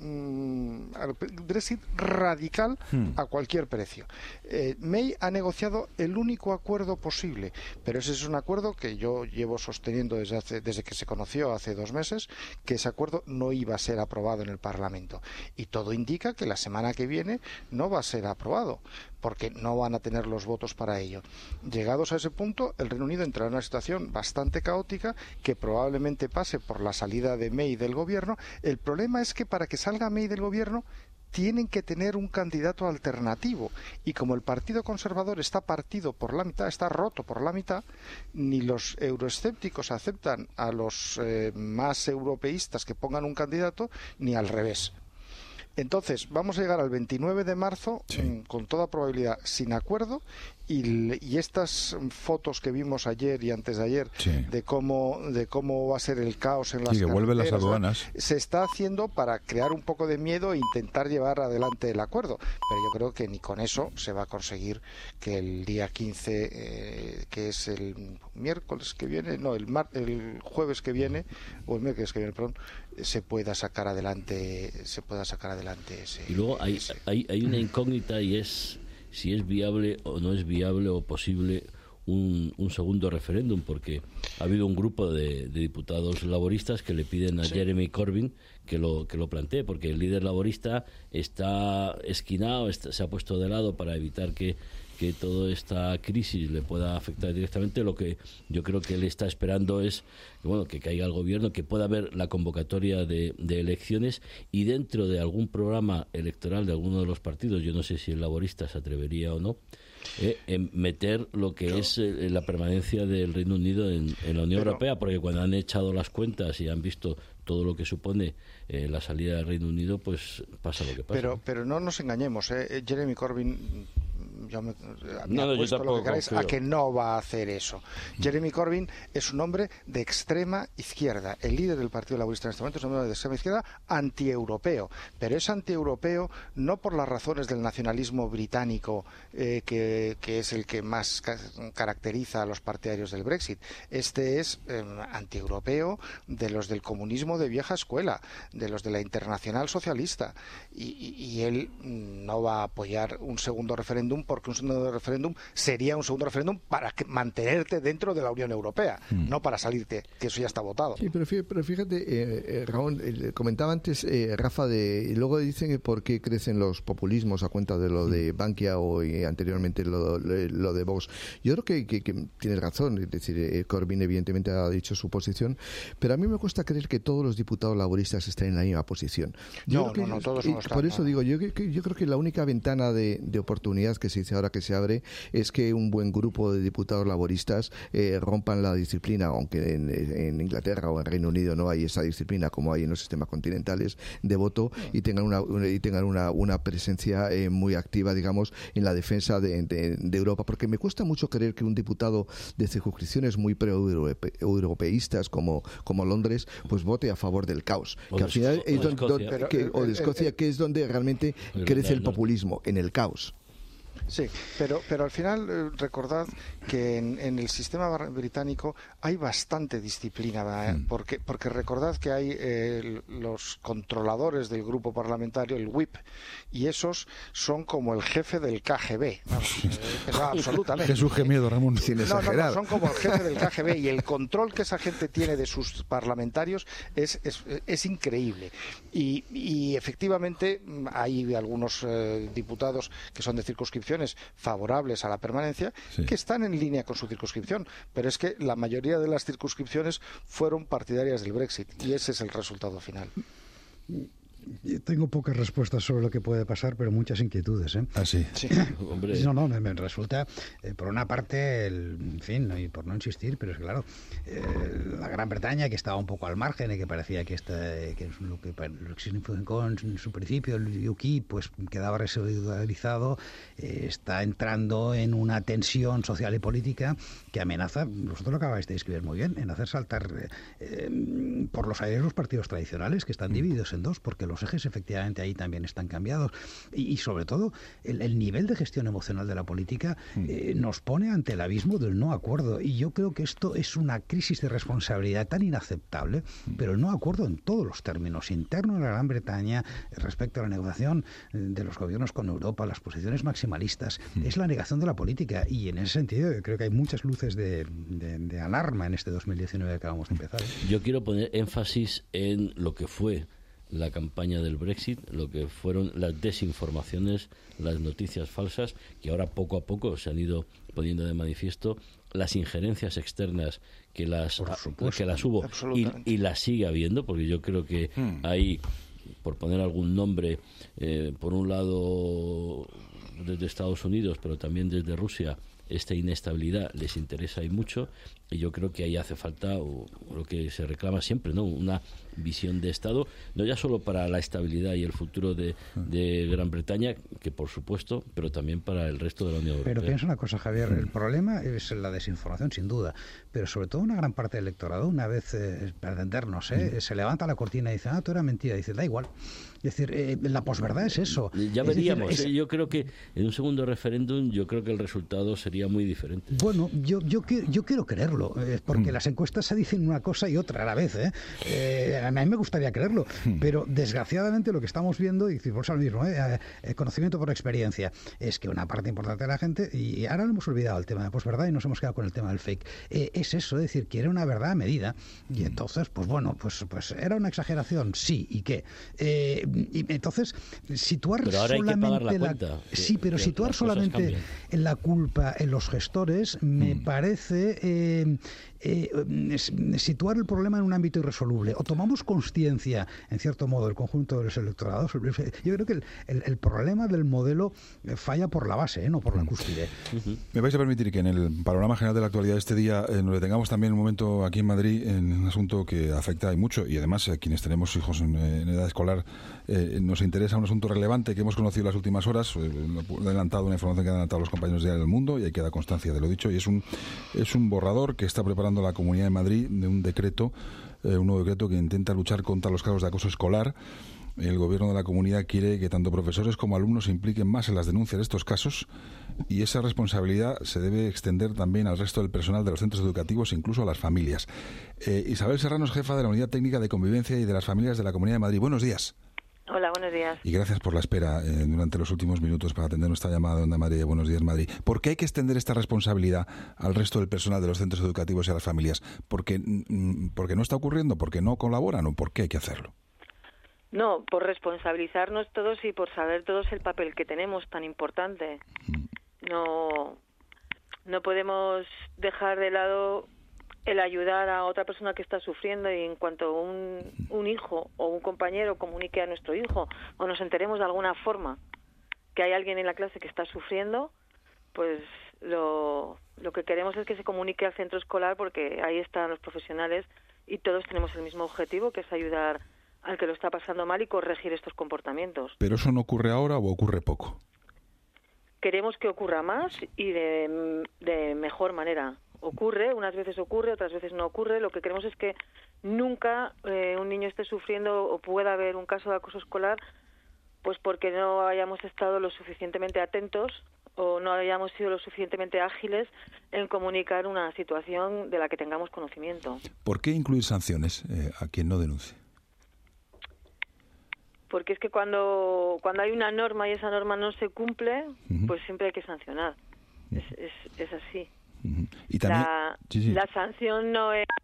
Brexit radical a cualquier precio. May ha negociado el único acuerdo posible, pero ese es un acuerdo que yo llevo sosteniendo desde que se conoció hace 2 meses, que ese acuerdo no iba a ser aprobado en el Parlamento. Y todo indica que la semana que viene no va a ser aprobado, porque no van a tener los votos para ello. Llegados a ese punto, el Reino Unido entrará en una situación bastante caótica que probablemente pase por la salida de May del gobierno. El problema es que para que salga May del gobierno tienen que tener un candidato alternativo, y como el Partido Conservador está partido por la mitad, está roto por la mitad, ni los euroescépticos aceptan a los más europeístas que pongan un candidato, ni al revés. Entonces, vamos a llegar al 29 de marzo, con toda probabilidad, sin acuerdo, y estas fotos que vimos ayer y antes de ayer de cómo va a ser el caos en las que vuelven las aduanas, se está haciendo para crear un poco de miedo e intentar llevar adelante el acuerdo. Pero yo creo que ni con eso se va a conseguir que el día 15, que es el miércoles que viene, no, el jueves que viene, o el miércoles que viene, perdón, se pueda sacar adelante ese. Y luego hay una incógnita, y es si es viable o no es viable o posible un segundo referéndum, porque ha habido un grupo de diputados laboristas que le piden a Jeremy Corbyn que lo plantee, porque el líder laborista está esquinado, se ha puesto de lado para evitar que toda esta crisis le pueda afectar directamente. Lo que yo creo que él está esperando es que caiga el gobierno, que pueda haber la convocatoria de elecciones, y dentro de algún programa electoral de alguno de los partidos, yo no sé si el laborista se atrevería o no, meter lo que es la permanencia del Reino Unido en la Unión Europea, porque cuando han echado las cuentas y han visto todo lo que supone la salida del Reino Unido, pues pasa lo que pasa. Pero no nos engañemos, Jeremy Corbyn, yo me apuesto lo que queráis a que no va a hacer eso. Jeremy Corbyn es un hombre de extrema izquierda. El líder del Partido Laborista en este momento es un hombre de extrema izquierda antieuropeo, pero es antieuropeo no por las razones del nacionalismo británico, que es el que más caracteriza a los partidarios del Brexit. Este es antieuropeo de los del comunismo de vieja escuela, de los de la Internacional Socialista, y él no va a apoyar un segundo referéndum, porque un segundo referéndum sería un segundo referéndum para mantenerte dentro de la Unión Europea, no para salirte, que eso ya está votado. Sí, pero fíjate, Ramón, comentaba antes Rafa, luego dicen que por qué crecen los populismos a cuenta de lo de Bankia o anteriormente lo de Vox. Yo creo que tienes razón, es decir, Corbyn evidentemente ha dicho su posición, pero a mí me cuesta creer que todos los diputados laboristas estén en la misma posición. No, todos no están. Por eso digo, yo creo que la única ventana de oportunidad que se dice ahora que se abre es que un buen grupo de diputados laboristas rompan la disciplina, aunque en Inglaterra o en Reino Unido no hay esa disciplina como hay en los sistemas continentales de voto, y tengan una presencia muy activa, digamos, en la defensa de Europa, porque me cuesta mucho creer que un diputado de circunscripciones muy pro-europeístas como Londres pues vote a favor del caos, que al final es de Escocia, que es donde realmente crece el populismo, en el caos. Sí, pero al final recordad que en el sistema británico hay bastante disciplina, porque recordad que hay los controladores del grupo parlamentario, el whip, y esos son como el jefe del KGB, absolutamente. Jesús, qué miedo, Ramón, sin exagerar. No, son como el jefe del KGB, y el control que esa gente tiene de sus parlamentarios es increíble, y efectivamente hay algunos diputados que son de circunscripciones favorables a la permanencia, que están en línea con su circunscripción, pero es que la mayoría de las circunscripciones fueron partidarias del Brexit, y ese es el resultado final. Tengo pocas respuestas sobre lo que puede pasar, pero muchas inquietudes. ¿Ah, sí? Sí. Hombre. No, me resulta, por una parte, en fin, y por no insistir, pero es claro, la Gran Bretaña, que estaba un poco al margen y que parecía que es lo que significó en su principio el UKIP, pues quedaba residualizado, está entrando en una tensión social y política que amenaza, vosotros lo acabáis de describir muy bien, en hacer saltar por los aires los partidos tradicionales, que están divididos en dos, porque los ejes efectivamente ahí también están cambiados. Y sobre todo, el nivel de gestión emocional de la política nos pone ante el abismo del no acuerdo. Y yo creo que esto es una crisis de responsabilidad tan inaceptable, pero el no acuerdo en todos los términos, interno en la Gran Bretaña, respecto a la negociación de los gobiernos con Europa, las posiciones maximalistas, es la negación de la política. Y en ese sentido creo que hay muchas luces de alarma en este 2019 que acabamos de empezar. Yo quiero poner énfasis en lo que fue la campaña del Brexit, lo que fueron las desinformaciones, las noticias falsas, que ahora poco a poco se han ido poniendo de manifiesto, las injerencias externas que las hubo y las sigue habiendo, porque yo creo que hay, por poner algún nombre, por un lado desde Estados Unidos, pero también desde Rusia, esta inestabilidad les interesa y mucho, y yo creo que ahí hace falta lo que se reclama siempre, ¿no? Una visión de Estado, no ya solo para la estabilidad y el futuro de Gran Bretaña, que por supuesto, pero también para el resto de la Unión Europea. Pero piensa una cosa, Javier, el problema es la desinformación, sin duda, pero sobre todo una gran parte del electorado, una vez, para entendernos, se levanta la cortina y dice, todo era mentira, y dice, da igual. Es decir, la posverdad es eso. Ya veríamos. Yo creo que en un segundo referéndum, yo creo que el resultado sería muy diferente. Bueno, yo quiero creerlo, porque las encuestas se dicen una cosa y otra a la vez. A mí me gustaría creerlo, pero desgraciadamente lo que estamos viendo, y por eso mismo, conocimiento por experiencia, es que una parte importante de la gente, y ahora lo hemos olvidado el tema de posverdad y nos hemos quedado con el tema del fake, es eso, es decir, quiere una verdad a medida. Y entonces, pues bueno, pues era una exageración, sí, ¿y qué? Y entonces, situar pero ahora solamente hay que pagar la cuenta. Sí, pero situar solamente en la culpa en los gestores me parece situar el problema en un ámbito irresoluble. O tomamos conciencia, en cierto modo, del conjunto de los electorados. Yo creo que el problema del modelo falla por la base, no por la cúspide. Me vais a permitir que en el panorama general de la actualidad de este día nos detengamos también un momento aquí en Madrid en un asunto que afecta y mucho, y además a quienes tenemos hijos en edad escolar nos interesa un asunto relevante que hemos conocido en las últimas horas. He adelantado una información que han adelantado los compañeros de Diario del Mundo y hay que dar constancia de lo dicho, y es un borrador que está preparando la Comunidad de Madrid de un decreto, un nuevo decreto que intenta luchar contra los casos de acoso escolar. El gobierno de la comunidad quiere que tanto profesores como alumnos se impliquen más en las denuncias de estos casos, y esa responsabilidad se debe extender también al resto del personal de los centros educativos e incluso a las familias. Isabel Serrano es jefa de la Unidad Técnica de Convivencia y de las Familias de la Comunidad de Madrid. Buenos días. Hola, buenos días. Y gracias por la espera durante los últimos minutos para atender nuestra llamada de Onda Madrid. Buenos días, Madrid. ¿Por qué hay que extender esta responsabilidad al resto del personal de los centros educativos y a las familias? ¿Porque no está ocurriendo? ¿Porque no colaboran? ¿O por qué hay que hacerlo? No, por responsabilizarnos todos y por saber todos el papel que tenemos tan importante. No podemos dejar de lado el ayudar a otra persona que está sufriendo, y en cuanto un hijo o un compañero comunique a nuestro hijo o nos enteremos de alguna forma que hay alguien en la clase que está sufriendo, pues lo que queremos es que se comunique al centro escolar, porque ahí están los profesionales y todos tenemos el mismo objetivo, que es ayudar al que lo está pasando mal y corregir estos comportamientos. ¿Pero eso no ocurre ahora o ocurre poco? Queremos que ocurra más y de mejor manera. Ocurre, unas veces ocurre, otras veces no ocurre. Lo que queremos es que nunca un niño esté sufriendo o pueda haber un caso de acoso escolar, pues porque no hayamos estado lo suficientemente atentos o no hayamos sido lo suficientemente ágiles en comunicar una situación de la que tengamos conocimiento. ¿Por qué incluir sanciones a quien no denuncie? Porque es que cuando hay una norma y esa norma no se cumple, pues siempre hay que sancionar. Es así. Y también, la sanción no es...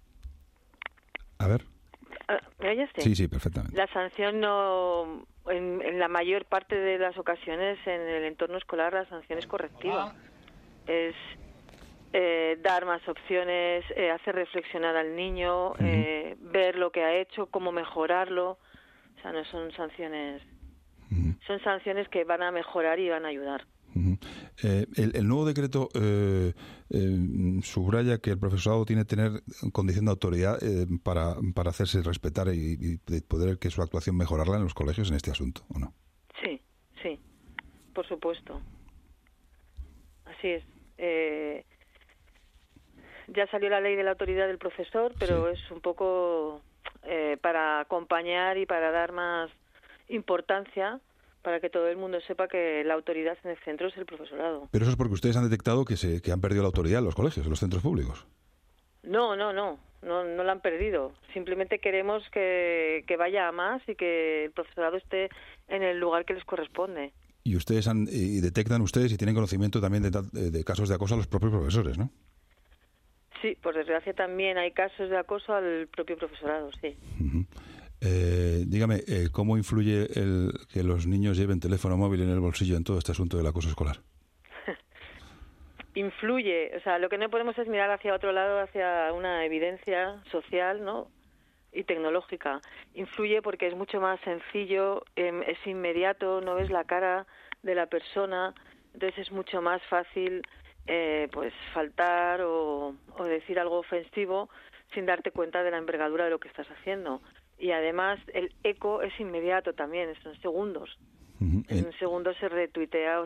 A ver. ¿Me oyes? Sí, perfectamente. La sanción no... En la mayor parte de las ocasiones en el entorno escolar la sanción es correctiva. Es dar más opciones, hacer reflexionar al niño, ver lo que ha hecho, cómo mejorarlo. O sea, no son sanciones... Son sanciones que van a mejorar y van a ayudar. El nuevo decreto subraya que el profesorado tiene que tener condición de autoridad para hacerse respetar y poder que su actuación mejorarla en los colegios en este asunto, ¿o no? Sí, por supuesto. Así es. Ya salió la ley de la autoridad del profesor, pero es un poco para acompañar y para dar más importancia, para que todo el mundo sepa que la autoridad en el centro es el profesorado. Pero eso es porque ustedes han detectado que han perdido la autoridad en los colegios, en los centros públicos. No la han perdido. Simplemente queremos que vaya a más y que el profesorado esté en el lugar que les corresponde. Y ustedes detectan ustedes y tienen conocimiento también de casos de acoso a los propios profesores, ¿no? Sí, por desgracia también hay casos de acoso al propio profesorado, sí. Uh-huh. Dígame, ¿cómo influye que los niños lleven teléfono móvil en el bolsillo en todo este asunto del acoso escolar? Influye, o sea, lo que no podemos es mirar hacia otro lado, hacia una evidencia social, ¿no?, y tecnológica. Influye porque es mucho más sencillo, es inmediato, no ves la cara de la persona, entonces es mucho más fácil pues faltar o decir algo ofensivo sin darte cuenta de la envergadura de lo que estás haciendo. Y además el eco es inmediato también, es en segundos. Uh-huh. En un segundo se retuitea o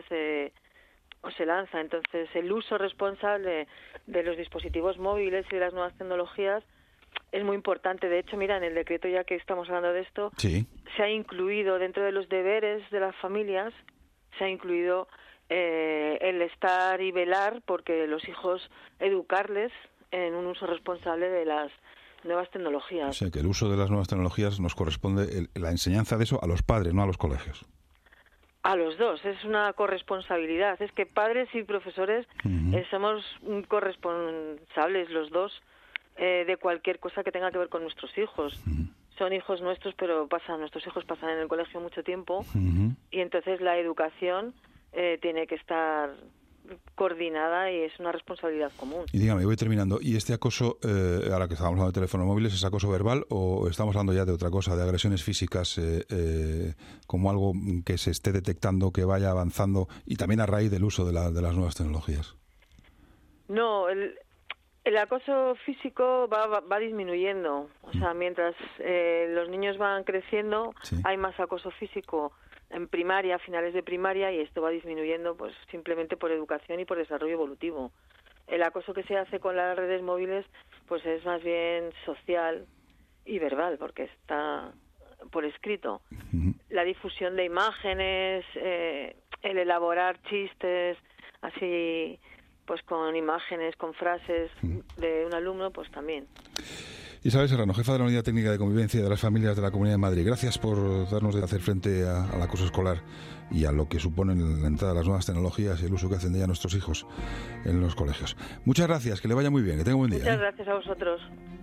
se lanza. Entonces el uso responsable de los dispositivos móviles y de las nuevas tecnologías es muy importante. De hecho, mira, en el decreto, ya que estamos hablando de esto, sí, se ha incluido dentro de los deberes de las familias, se ha incluido el estar y velar porque los hijos, educarles en un uso responsable de las nuevas tecnologías. O sea, que el uso de las nuevas tecnologías nos corresponde, la enseñanza de eso a los padres, no a los colegios. A los dos, es una corresponsabilidad. Es que padres y profesores somos corresponsables los dos de cualquier cosa que tenga que ver con nuestros hijos. Son hijos nuestros, pero nuestros hijos pasan en el colegio mucho tiempo y entonces la educación tiene que estar coordinada y es una responsabilidad común. Y dígame, voy terminando. ¿Y este acoso, ahora que estábamos hablando de teléfonos móviles, es acoso verbal o estamos hablando ya de otra cosa, de agresiones físicas, como algo que se esté detectando, que vaya avanzando y también a raíz del uso de las nuevas tecnologías? No, el acoso físico va disminuyendo. O sea, mientras los niños van creciendo, sí, hay más acoso físico en primaria, a finales de primaria, y esto va disminuyendo pues simplemente por educación y por desarrollo evolutivo. El acoso que se hace con las redes móviles pues es más bien social y verbal, porque está por escrito. La difusión de imágenes, el elaborar chistes así pues con imágenes, con frases de un alumno, pues también. Isabel Serrano, jefa de la Unidad Técnica de Convivencia de las Familias de la Comunidad de Madrid. Gracias por darnos de hacer frente al acoso escolar y a lo que suponen la entrada de las nuevas tecnologías y el uso que hacen de ellas nuestros hijos en los colegios. Muchas gracias, que le vaya muy bien, que tenga un buen día. Muchas gracias a vosotros.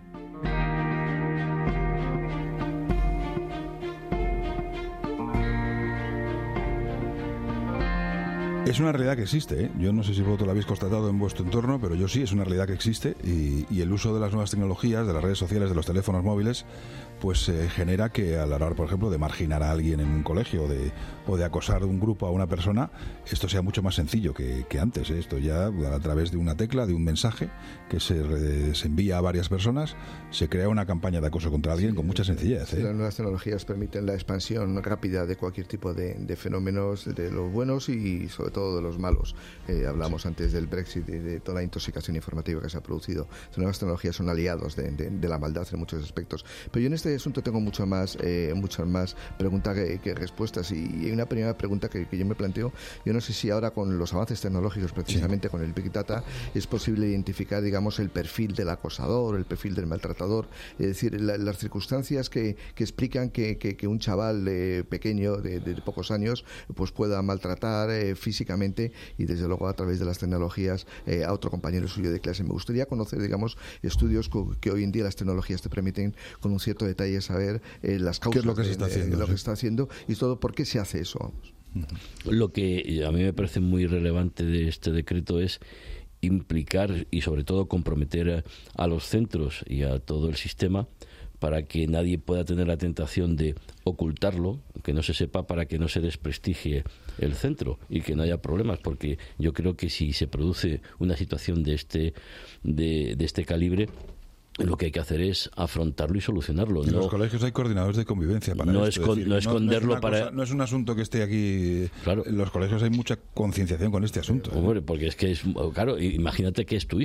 Es una realidad que existe, ¿eh? Yo no sé si vosotros lo habéis constatado en vuestro entorno, pero yo sí, es una realidad que existe y el uso de las nuevas tecnologías, de las redes sociales, de los teléfonos móviles, pues genera que a la hora, por ejemplo, de marginar a alguien en un colegio o de acosar de un grupo a una persona, esto sea mucho más sencillo que antes, ¿eh? Esto ya a través de una tecla, de un mensaje que se envía a varias personas, se crea una campaña de acoso contra alguien con mucha sencillez, ¿eh? Sí, las nuevas tecnologías permiten la expansión rápida de cualquier tipo de fenómenos, de los buenos y sobre todo de los malos. Hablamos antes del Brexit y de toda la intoxicación informativa que se ha producido. Las nuevas tecnologías son aliados de la maldad en muchos aspectos. Pero yo en este asunto tengo muchas más preguntas que respuestas, y hay una primera pregunta que yo me planteo. Yo no sé si ahora con los avances tecnológicos, precisamente con el Big Data, es posible identificar, digamos, el perfil del acosador, el perfil del maltratador, es decir, las circunstancias que explican que un chaval pequeño de pocos años pues pueda maltratar físicamente y desde luego a través de las tecnologías a otro compañero suyo de clase. Me gustaría conocer, digamos, estudios que hoy en día las tecnologías te permiten con un cierto detalle saber las causas de lo que se está haciendo y todo por qué se hace eso, vamos. Lo que a mí me parece muy relevante de este decreto es implicar y sobre todo comprometer a los centros y a todo el sistema para que nadie pueda tener la tentación de ocultarlo, que no se sepa, para que no se desprestigie el centro y que no haya problemas, porque yo creo que si se produce una situación de este calibre, lo que hay que hacer es afrontarlo y solucionarlo. En los colegios hay coordinadores de convivencia para no esto. No esconderlo no es un asunto que esté aquí. Claro. En los colegios hay mucha concienciación con este asunto. Hombre, porque es que claro, imagínate que es tu hijo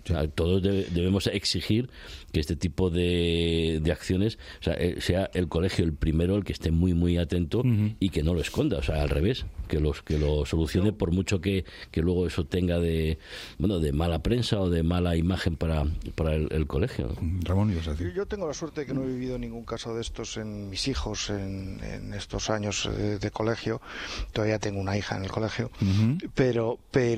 O sea, todos debemos exigir que este tipo de acciones, o sea, sea el colegio el primero el que esté muy muy atento y que no lo esconda, o sea, al revés, que lo solucione, por mucho que luego eso tenga de mala prensa o de mala imagen para el colegio. Ramón, ¿ibas a decir? Yo tengo la suerte de que no he vivido ningún caso de estos en mis hijos en estos años de colegio. Todavía tengo una hija en el colegio, pero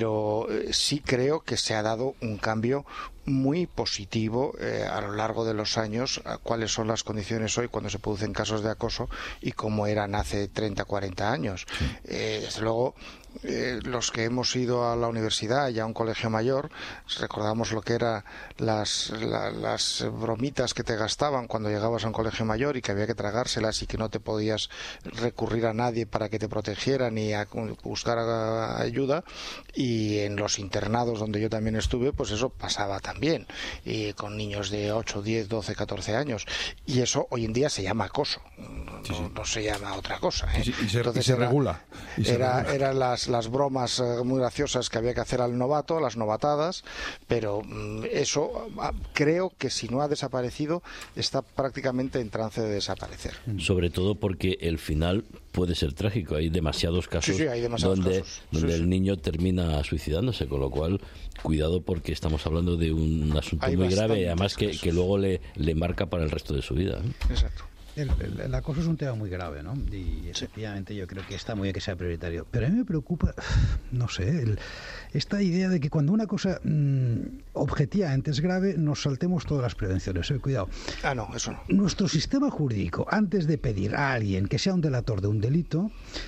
sí creo que se ha dado un cambio muy positivo a lo largo de los años a cuáles son las condiciones hoy cuando se producen casos de acoso y cómo eran hace 30, 40 años. Desde luego, los que hemos ido a la universidad y a un colegio mayor, recordamos lo que eran las bromitas que te gastaban cuando llegabas a un colegio mayor y que había que tragárselas y que no te podías recurrir a nadie para que te protegiera ni a buscar ayuda. Y en los internados donde yo también estuve, pues eso pasaba también, y con niños de 8, 10, 12, 14 años. Y eso hoy en día se llama acoso, no se llama otra cosa. Y se regula. Eran las bromas muy graciosas que había que hacer al novato, las novatadas, pero eso creo que si no ha desaparecido está prácticamente en trance de desaparecer. Sobre todo porque el final puede ser trágico. Hay demasiados casos donde el niño termina suicidándose, con lo cual cuidado, porque estamos hablando de un asunto muy grave y además que luego le marca para el resto de su vida. Exacto. El acoso es un tema muy grave, ¿no? Y efectivamente yo creo que está muy bien que sea prioritario. Pero a mí me preocupa, no sé, esta idea de que cuando una cosa objetivamente es grave, nos saltemos todas las prevenciones. Cuidado. No, eso no. Nuestro sistema jurídico, antes de pedir a alguien que sea un delator de un delito,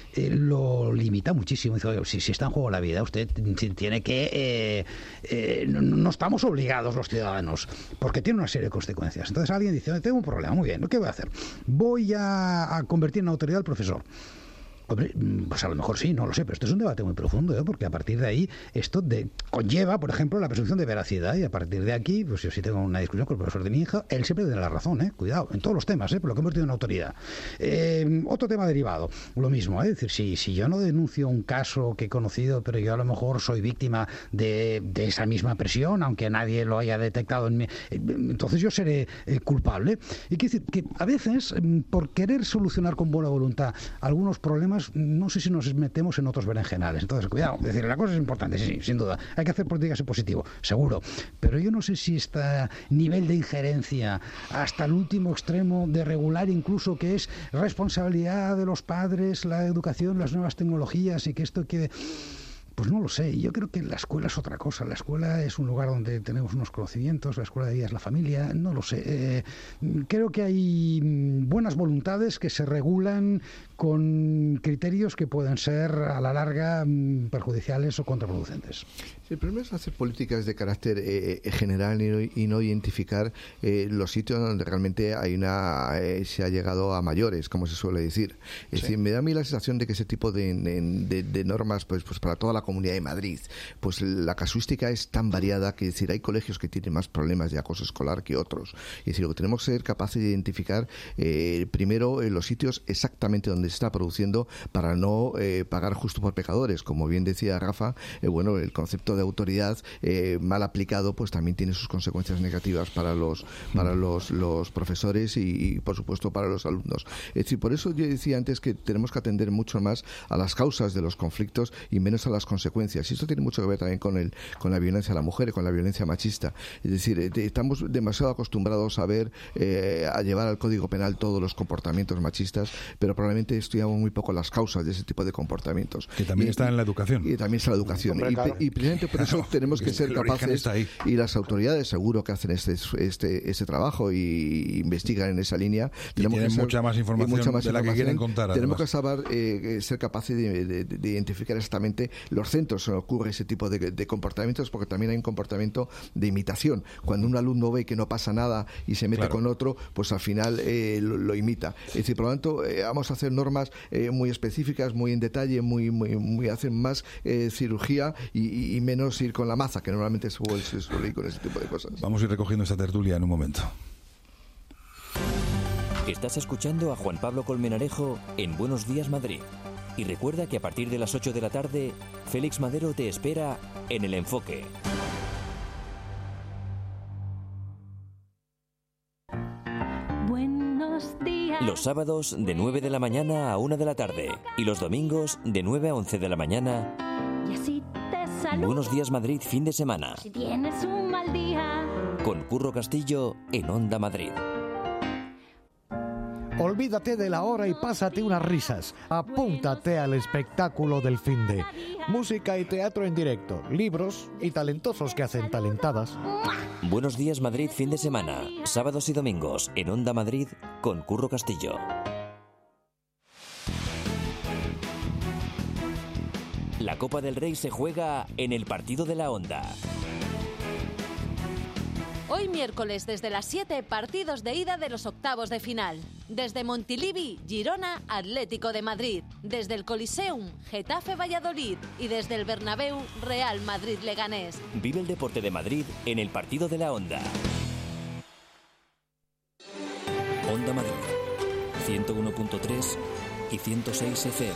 lo limita muchísimo. Dice, oye, si está en juego la vida, usted tiene que... no estamos obligados los ciudadanos, porque tiene una serie de consecuencias. Entonces alguien dice, tengo un problema, muy bien, ¿qué voy a hacer? Voy a convertir en autoridad al profesor. Hombre, pues a lo mejor sí, no lo sé, pero esto es un debate muy profundo, porque a partir de ahí esto conlleva, por ejemplo, la presunción de veracidad, y a partir de aquí, pues yo sí tengo una discusión con el profesor de mi hija, él siempre tiene la razón, cuidado, en todos los temas, por lo que hemos tenido en autoridad. Otro tema derivado, lo mismo, es decir, si yo no denuncio un caso que he conocido, pero yo a lo mejor soy víctima de esa misma presión, aunque nadie lo haya detectado en mí, entonces yo seré culpable. Y quiero decir que a veces, por querer solucionar con buena voluntad algunos problemas, no sé si nos metemos en otros berenjenales. Entonces, cuidado, es decir, la cosa es importante, sí, sin duda. Hay que hacer políticas en positivo, seguro. Pero yo no sé si este nivel de injerencia hasta el último extremo de regular incluso que es responsabilidad de los padres, la educación, las nuevas tecnologías y que esto quede... Pues no lo sé, yo creo que la escuela es otra cosa. La escuela es un lugar donde tenemos unos conocimientos, la escuela de día es la familia, no lo sé. Creo que hay buenas voluntades que se regulan con criterios que pueden ser a la larga perjudiciales o contraproducentes. El problema es hacer políticas de carácter general y no identificar los sitios donde realmente hay se ha llegado a mayores, como se suele decir. Es decir, me da a mí la sensación de que ese tipo de normas, pues para toda la Comunidad de Madrid, pues la casuística es tan variada que decir hay colegios que tienen más problemas de acoso escolar que otros. Es decir, lo que tenemos que ser capaces de identificar primero los sitios exactamente donde se está produciendo para no pagar justo por pecadores. Como bien decía Rafa, el concepto de autoridad mal aplicado pues también tiene sus consecuencias negativas para los profesores y por supuesto para los alumnos. Es decir, por eso yo decía antes que tenemos que atender mucho más a las causas de los conflictos y menos a las consecuencias. Y esto tiene mucho que ver también con la violencia a la mujer y con la violencia machista. Es decir, estamos demasiado acostumbrados a llevar al Código Penal todos los comportamientos machistas, pero probablemente estudiamos muy poco las causas de ese tipo de comportamientos. Que también está en la educación. Y también está en la educación. Y precisamente por eso tenemos que ser capaces, y las autoridades seguro que hacen este trabajo y investigan en esa línea. Tienen mucha más información de la que quieren contar. Tenemos que saber ser capaces de identificar exactamente los centros donde ocurre ese tipo de comportamientos, porque también hay un comportamiento de imitación. Cuando un alumno ve que no pasa nada y se mete con otro, pues al final lo imita. Es decir, por lo tanto, vamos a hacer normas muy específicas, muy en detalle, muy hacer más cirugía y menos ir con la maza, que normalmente se suele ir con ese tipo de cosas. Vamos a ir recogiendo esta tertulia en un momento. Estás escuchando a Juan Pablo Colmenarejo en Buenos Días Madrid. Y recuerda que a partir de las 8 de la tarde, Félix Madero te espera en El Enfoque. Los sábados de 9 de la mañana a 1 de la tarde y los domingos de 9 a 11 de la mañana. Y así te saludo. Buenos días Madrid, fin de semana. Si tienes un mal día. Con Curro Castillo en Onda Madrid. Olvídate de la hora y pásate unas risas. Apúntate al espectáculo del finde. Música y teatro en directo, libros y talentosos que hacen talentadas. Buenos días Madrid, fin de semana. Sábados y domingos en Onda Madrid con Curro Castillo. La Copa del Rey se juega en el partido de la Onda. Hoy miércoles desde las 7 partidos de ida de los octavos de final. Desde Montilivi, Girona, Atlético de Madrid. Desde el Coliseum, Getafe Valladolid. Y desde el Bernabéu, Real Madrid Leganés. Vive el deporte de Madrid en el partido de la Onda. Onda Madrid, 101.3 y 106 FM.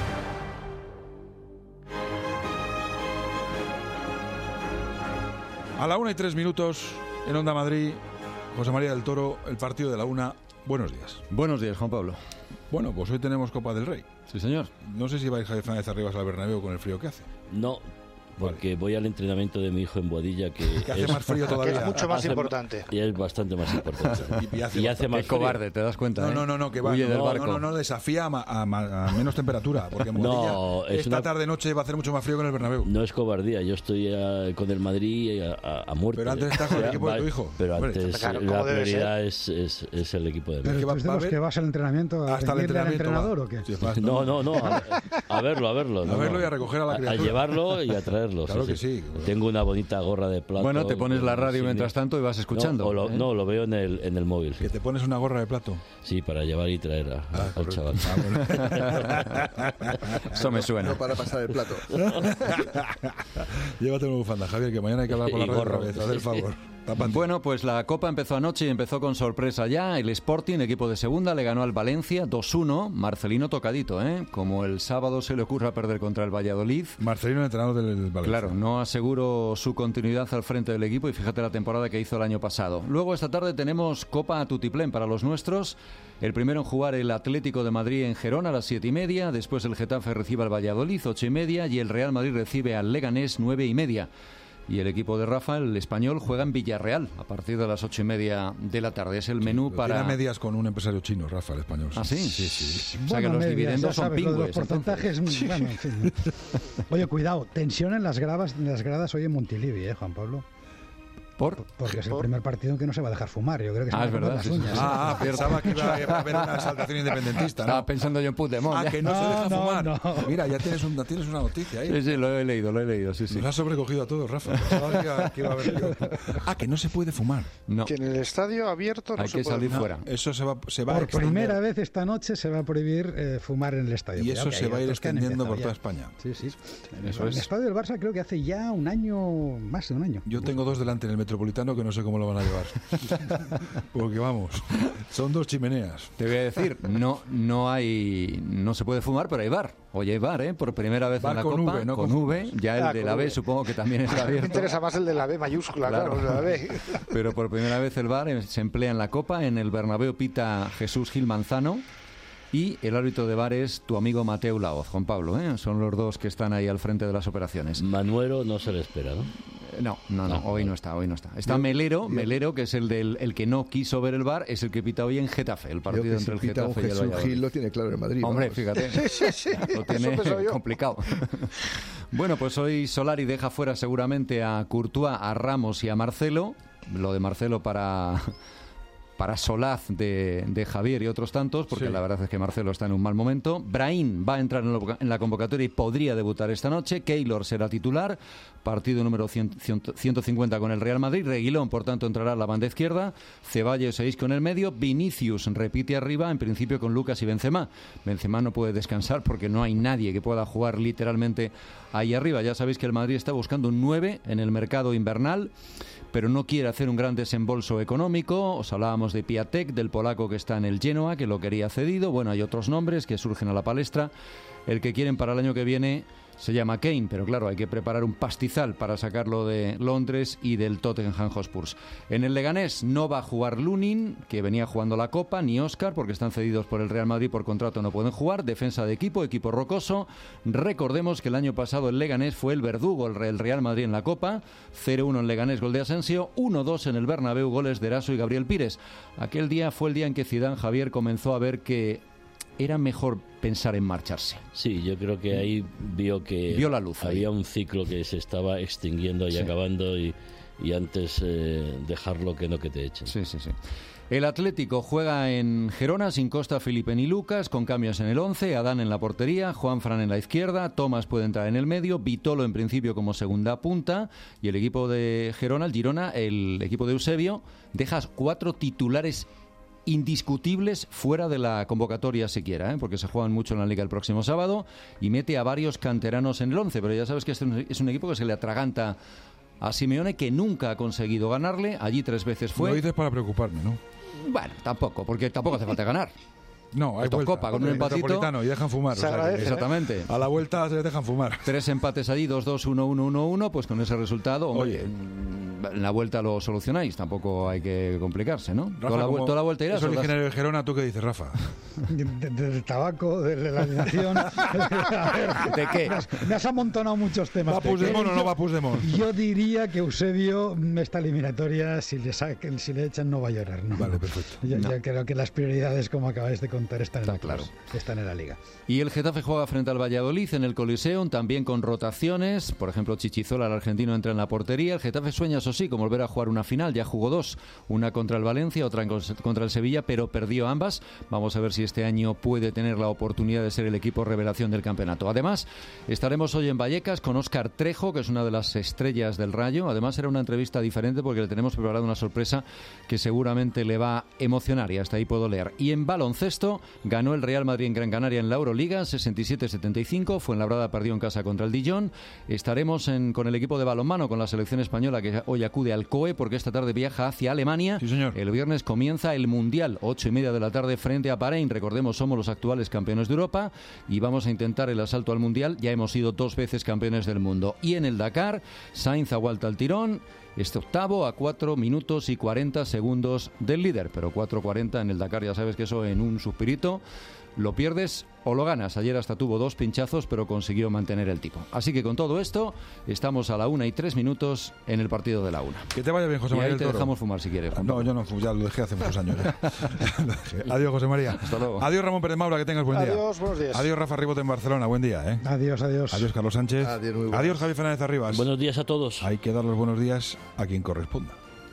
A la 1:03 en Onda Madrid, José María del Toro, el partido de la 1. Buenos días. Buenos días, Juan Pablo. Bueno, pues hoy tenemos Copa del Rey. Sí, señor. No sé si vais a Javier Arribas al Bernabéu con el frío que hace. No, porque voy al entrenamiento de mi hijo en Boadilla, que hace más frío todavía. Que es mucho más importante. Y es bastante más importante. y hace más frío. Cobarde, ¿te das cuenta? No, que va. Huye del barco. No, desafía a menos temperatura, porque en Boadilla esta tarde-noche va a hacer mucho más frío que en el Bernabéu. No es cobardía, yo estoy con el Madrid a muerte. Pero antes estás con el equipo de tu hijo. Pero antes la prioridad es el equipo de mi hijo. ¿Pero tú de los que vas al entrenamiento a venderle al entrenador o qué? No, a verlo. A verlo y a recoger a la criatura. A llevarlo y a traerlo. Claro que sí. Tengo una bonita gorra de plato. Bueno, te pones la radio mientras tanto y vas escuchando. No, lo veo en el móvil. ¿Que te pones una gorra de plato? Sí, para llevar y traer al chaval. Eso me suena. No para pasar el plato. Llévate una bufanda, Javier, que mañana hay que hablar con la radio otra vez. Haz el favor. Bueno, pues la Copa empezó anoche y empezó con sorpresa ya. El Sporting, equipo de segunda, le ganó al Valencia 2-1. Marcelino tocadito, ¿eh? Como el sábado se le ocurra perder contra el Valladolid. Marcelino, entrenador del Valencia. Claro, no aseguró su continuidad al frente del equipo y fíjate la temporada que hizo el año pasado. Luego esta tarde tenemos Copa a tutiplén para los nuestros. El primero en jugar el Atlético de Madrid en Gerona a las 7:30. Después el Getafe recibe al Valladolid 8:30 y el Real Madrid recibe al Leganés 9:30. Y el equipo de Rafa, el español, juega en Villarreal a partir de las 8:30 de la tarde. Es el menú para... Tiene medias con un empresario chino, Rafa, el español. ¿Ah, sí? Sí. O sea que los dividendos son pingües. Los porcentajes... Bueno, en fin. Oye, cuidado, tensión en las gradas hoy en Montilivi, Juan Pablo. Porque es el primer partido en que no se va a dejar fumar. Yo creo que se va a verdad, las uñas. Pensaba que iba a haber una exaltación independentista. Estaba pensando yo en Puigdemont. Que no se deja fumar. No. Mira, ya tienes una noticia ahí. Sí, lo he leído, sí. Nos ha sobrecogido a todos, Rafa. Pensaba que iba a haber... que no se puede fumar. No. Que en el estadio abierto no hay se que puede salir fumar. fuera. Eso se va por primera vez esta noche se va a prohibir fumar en el estadio. Y eso se va a ir extendiendo por toda España. Sí. Eso el estadio del Barça creo que hace ya más de un año. Yo tengo dos delante en el Metropolitano que no sé cómo lo van a llevar. Porque vamos, son dos chimeneas. Te voy a decir, no se puede fumar, pero hay bar. Hoy hay bar, por primera vez bar en la con Copa, V, no con V. Ya el de la B supongo que también está abierto. Me interesa más el de la B mayúscula, claro, la B. Pero por primera vez el bar se emplea en la Copa. En el Bernabéu pita Jesús Gil Manzano. Y el árbitro de VAR es tu amigo Mateu Laoz, Juan Pablo, ¿eh? Son los dos que están ahí al frente de las operaciones. Manuero no se le espera, ¿no? No, hoy no está. Está Melero, que es el que no quiso ver el VAR, es el que pita hoy en Getafe, el partido entre el Getafe y el Valladolid. Gil lo tiene claro en Madrid. Hombre, fíjate, sí. lo tiene complicado. Bueno, pues hoy Solari deja fuera seguramente a Courtois, a Ramos y a Marcelo. Lo de Marcelo para Solaz de Javier y otros tantos, porque la verdad es que Marcelo está en un mal momento. Brahim va a entrar en la convocatoria y podría debutar esta noche. Keylor será titular, partido número 150 con el Real Madrid. Reguilón, por tanto, entrará a la banda izquierda. Ceballos e Isco en el medio. Vinicius repite arriba, en principio con Lucas y Benzema. Benzema no puede descansar porque no hay nadie que pueda jugar literalmente ahí arriba. Ya sabéis que el Madrid está buscando un 9 en el mercado invernal, pero no quiere hacer un gran desembolso económico. Os hablábamos de Piatek, del polaco que está en el Genoa, que lo quería cedido. Bueno, hay otros nombres que surgen a la palestra. El que quieren para el año que viene Se llama Kane, pero claro, hay que preparar un pastizal para sacarlo de Londres y del Tottenham Hotspur. En el Leganés no va a jugar Lunin, que venía jugando la Copa, ni Óscar, porque están cedidos por el Real Madrid por contrato, no pueden jugar. Defensa de equipo rocoso. Recordemos que el año pasado el Leganés fue el verdugo, el Real Madrid en la Copa. 0-1 en Leganés, gol de Asensio. 1-2 en el Bernabéu, goles de Eraso y Gabriel Pires. Aquel día fue el día en que Zidane, Javier, comenzó a ver que era mejor pensar en marcharse. Sí, yo creo que ahí vio la luz. Había un ciclo que se estaba extinguiendo y acabando y antes dejarlo que no que te echen. Sí. El Atlético juega en Gerona sin Costa, Felipe ni Lucas, con cambios en el 11, Adán en la portería, Juanfran en la izquierda, Tomás puede entrar en el medio, Vitolo en principio como segunda punta, y el equipo de Gerona, el Girona, el equipo de Eusebio, deja 4 titulares indiscutibles fuera de la convocatoria siquiera, porque se juegan mucho en la Liga el próximo sábado, y mete a varios canteranos en el 11, pero ya sabes que este es un equipo que se le atraganta a Simeone, que nunca ha conseguido ganarle. Allí 3 veces fue. Lo dices para preocuparme, ¿no? Bueno, tampoco, porque tampoco hace falta ganar. No, hay vuelta. Copa con un empatito y dejan fumar. Se agradece, exactamente. A la vuelta se dejan fumar. 3 empates allí, 2-2, 1-1, 1-1, pues con ese resultado, hombre, en la vuelta lo solucionáis, tampoco hay que complicarse, ¿no? Rafa, toda la vuelta irás. ¿Es originario de Gerona? ¿Tú qué dices, Rafa? Del tabaco, de la alineación. ¿De qué? Me has amontonado muchos temas. ¿Va Puigdemont o no va Puigdemont? Yo diría que Eusebio, esta eliminatoria, si le echan, no va a llorar. ¿No? Vale, perfecto. Yo creo que las prioridades, como acabáis de contar, están en la Liga. Y el Getafe juega frente al Valladolid en el Coliseum, también con rotaciones. Por ejemplo, Chichizola, el argentino, entra en la portería. El Getafe sueña, eso sí, con volver a jugar una final. Ya jugó 2, una contra el Valencia, otra contra el Sevilla, pero perdió ambas. Vamos a ver si este año puede tener la oportunidad de ser el equipo revelación del campeonato. Además, estaremos hoy en Vallecas con Óscar Trejo, que es una de las estrellas del Rayo. Además, será una entrevista diferente porque le tenemos preparada una sorpresa que seguramente le va a emocionar, y hasta ahí puedo leer. Y en baloncesto, ganó el Real Madrid en Gran Canaria en la Euroliga, 67-75. Fuenlabrada perdió en casa contra el Dijon. Estaremos con el equipo de balonmano, con la selección española, que hoy acude al COE porque esta tarde viaja hacia Alemania. Sí, señor. El viernes comienza el Mundial, 8:30 de la tarde frente a Bahrein. Recordemos, somos los actuales campeones de Europa y vamos a intentar el asalto al Mundial. Ya hemos sido 2 veces campeones del mundo. Y en el Dakar, Sainz aguanta al tirón. Este octavo a 4 minutos y 40 segundos del líder, pero 4:40 en el Dakar, ya sabes que eso en un suspirito lo pierdes o lo ganas. Ayer hasta tuvo 2 pinchazos, pero consiguió mantener el tipo. Así que con todo esto, estamos a la 1:03 en el partido de la 1. Que te vaya bien, José María. Y ahí te dejamos fumar si quieres. No, yo no fumo, ya lo dejé hace muchos años. Adiós, José María. Hasta luego. Adiós, Ramón Pérez Maura, que tengas buen día. Adiós, buenos días. Adiós, Rafa Ribot en Barcelona, buen día. Adiós. Adiós, Carlos Sánchez. Adiós, Javier Fernández Arribas. Buenos días a todos. Hay que dar los buenos días a quien corresponda.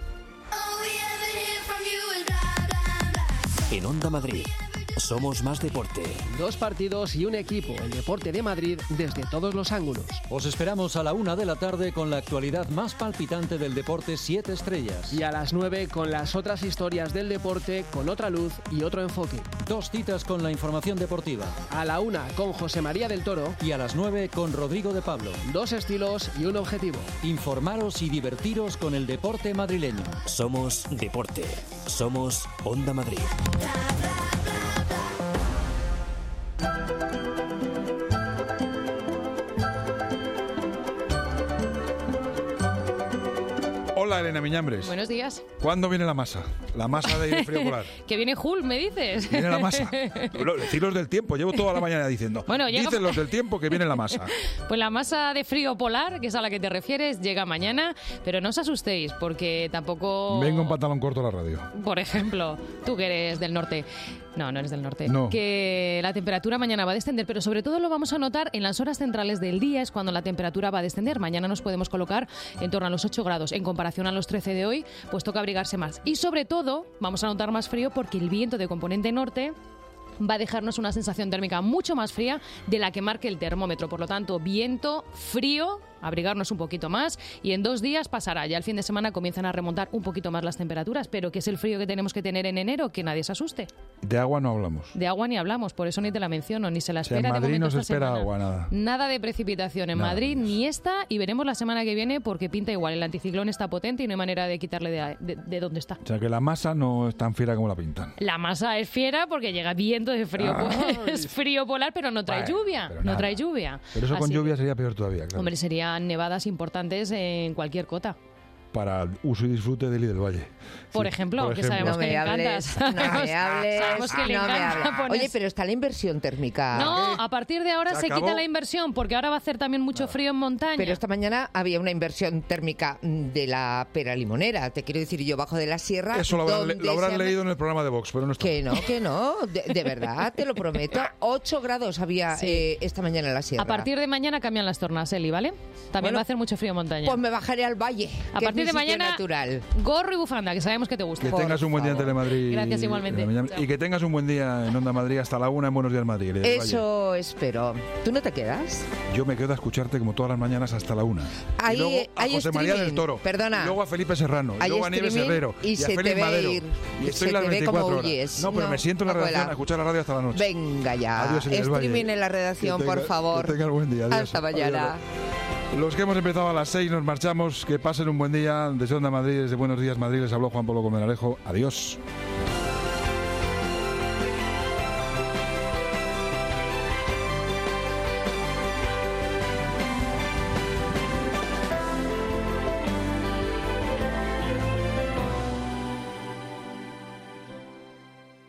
En Onda Madrid, somos más deporte. 2 partidos y un equipo, el deporte de Madrid, desde todos los ángulos. Os esperamos a la 1 de la tarde con la actualidad más palpitante del deporte 7 estrellas. Y a las 9 con las otras historias del deporte con otra luz y otro enfoque. 2 citas con la información deportiva. A la 1 con José María del Toro. Y a las 9 con Rodrigo de Pablo. 2 estilos y un objetivo. Informaros y divertiros con el deporte madrileño. Somos deporte. Somos Onda Madrid. Hola, Elena Miñambres. Buenos días. ¿Cuándo viene la masa? La masa de aire frío polar. Que viene Hulk, me dices. Viene la masa. Decir los del tiempo. Llevo toda la mañana diciendo. Bueno, dicen los del tiempo que viene la masa. Pues la masa de frío polar, que es a la que te refieres, llega mañana. Pero no os asustéis, porque tampoco... Vengo en pantalón corto a la radio. Por ejemplo, tú que eres del norte. No, no eres del norte. No. Que la temperatura mañana va a descender, pero sobre todo lo vamos a notar en las horas centrales del día, es cuando la temperatura va a descender. Mañana nos podemos colocar en torno a los 8 grados. En comparación a los 13 de hoy, pues toca abrigarse más. Y sobre todo, vamos a notar más frío porque el viento de componente norte va a dejarnos una sensación térmica mucho más fría de la que marque el termómetro. Por lo tanto, viento, frío, abrigarnos un poquito más y en 2 días pasará. Ya el fin de semana comienzan a remontar un poquito más las temperaturas, pero que es el frío que tenemos que tener en enero, que nadie se asuste. De agua no hablamos. De agua ni hablamos, por eso ni te la menciono, ni se la espera. En Madrid no se espera agua, nada. Nada de precipitación en Madrid, ni esta, y veremos la semana que viene porque pinta igual. El anticiclón está potente y no hay manera de quitarle de donde está. O sea que la masa no es tan fiera como la pintan. La masa es fiera porque llega viento de frío, es frío polar, pero no trae lluvia. No trae lluvia. Pero eso con lluvia sería peor todavía, claro. Hombre, serían nevadas importantes en cualquier cota. Para uso y disfrute del del Valle. Por ejemplo, que sabemos que le encanta. Sabemos que le encanta. Oye, pero está la inversión térmica. No, a partir de ahora se quita la inversión, porque ahora va a hacer también mucho frío en montaña. Pero esta mañana había una inversión térmica de la pera limonera. Te quiero decir, yo bajo de la sierra. Eso lo habrán leído en el programa de Vox, pero no está. Que no. De verdad, te lo prometo. 8 grados había esta mañana en la sierra. A partir de mañana cambian las tornas, Eli, ¿vale? También va a hacer mucho frío en montaña. Pues me bajaré al valle. A partir de mañana, natural. Gorro y bufanda, que sabemos que te gusta. Que tengas un buen día en Telemadrid. Gracias igualmente. Y que tengas un buen día en Onda Madrid hasta la 1 en Buenos Días Madrid. Eso espero. ¿Tú no te quedas? Yo me quedo a escucharte como todas las mañanas hasta la 1. Y luego a José María del Toro. Perdona. Y luego a Felipe Serrano. Y luego a Nieves Herrero. Y a Félix Madero. Y estoy las 24 horas. No, pero me siento en la redacción a escuchar la radio hasta la noche. Venga ya. Adiós, streaming en la redacción, por favor. Que tengas buen día. Adiós. Hasta mañana. Los que hemos empezado a las 6 nos marchamos. Que pasen un buen día. Desde Onda Madrid, desde Buenos Días Madrid, les habló Juan Pablo Colmenarejo. Adiós.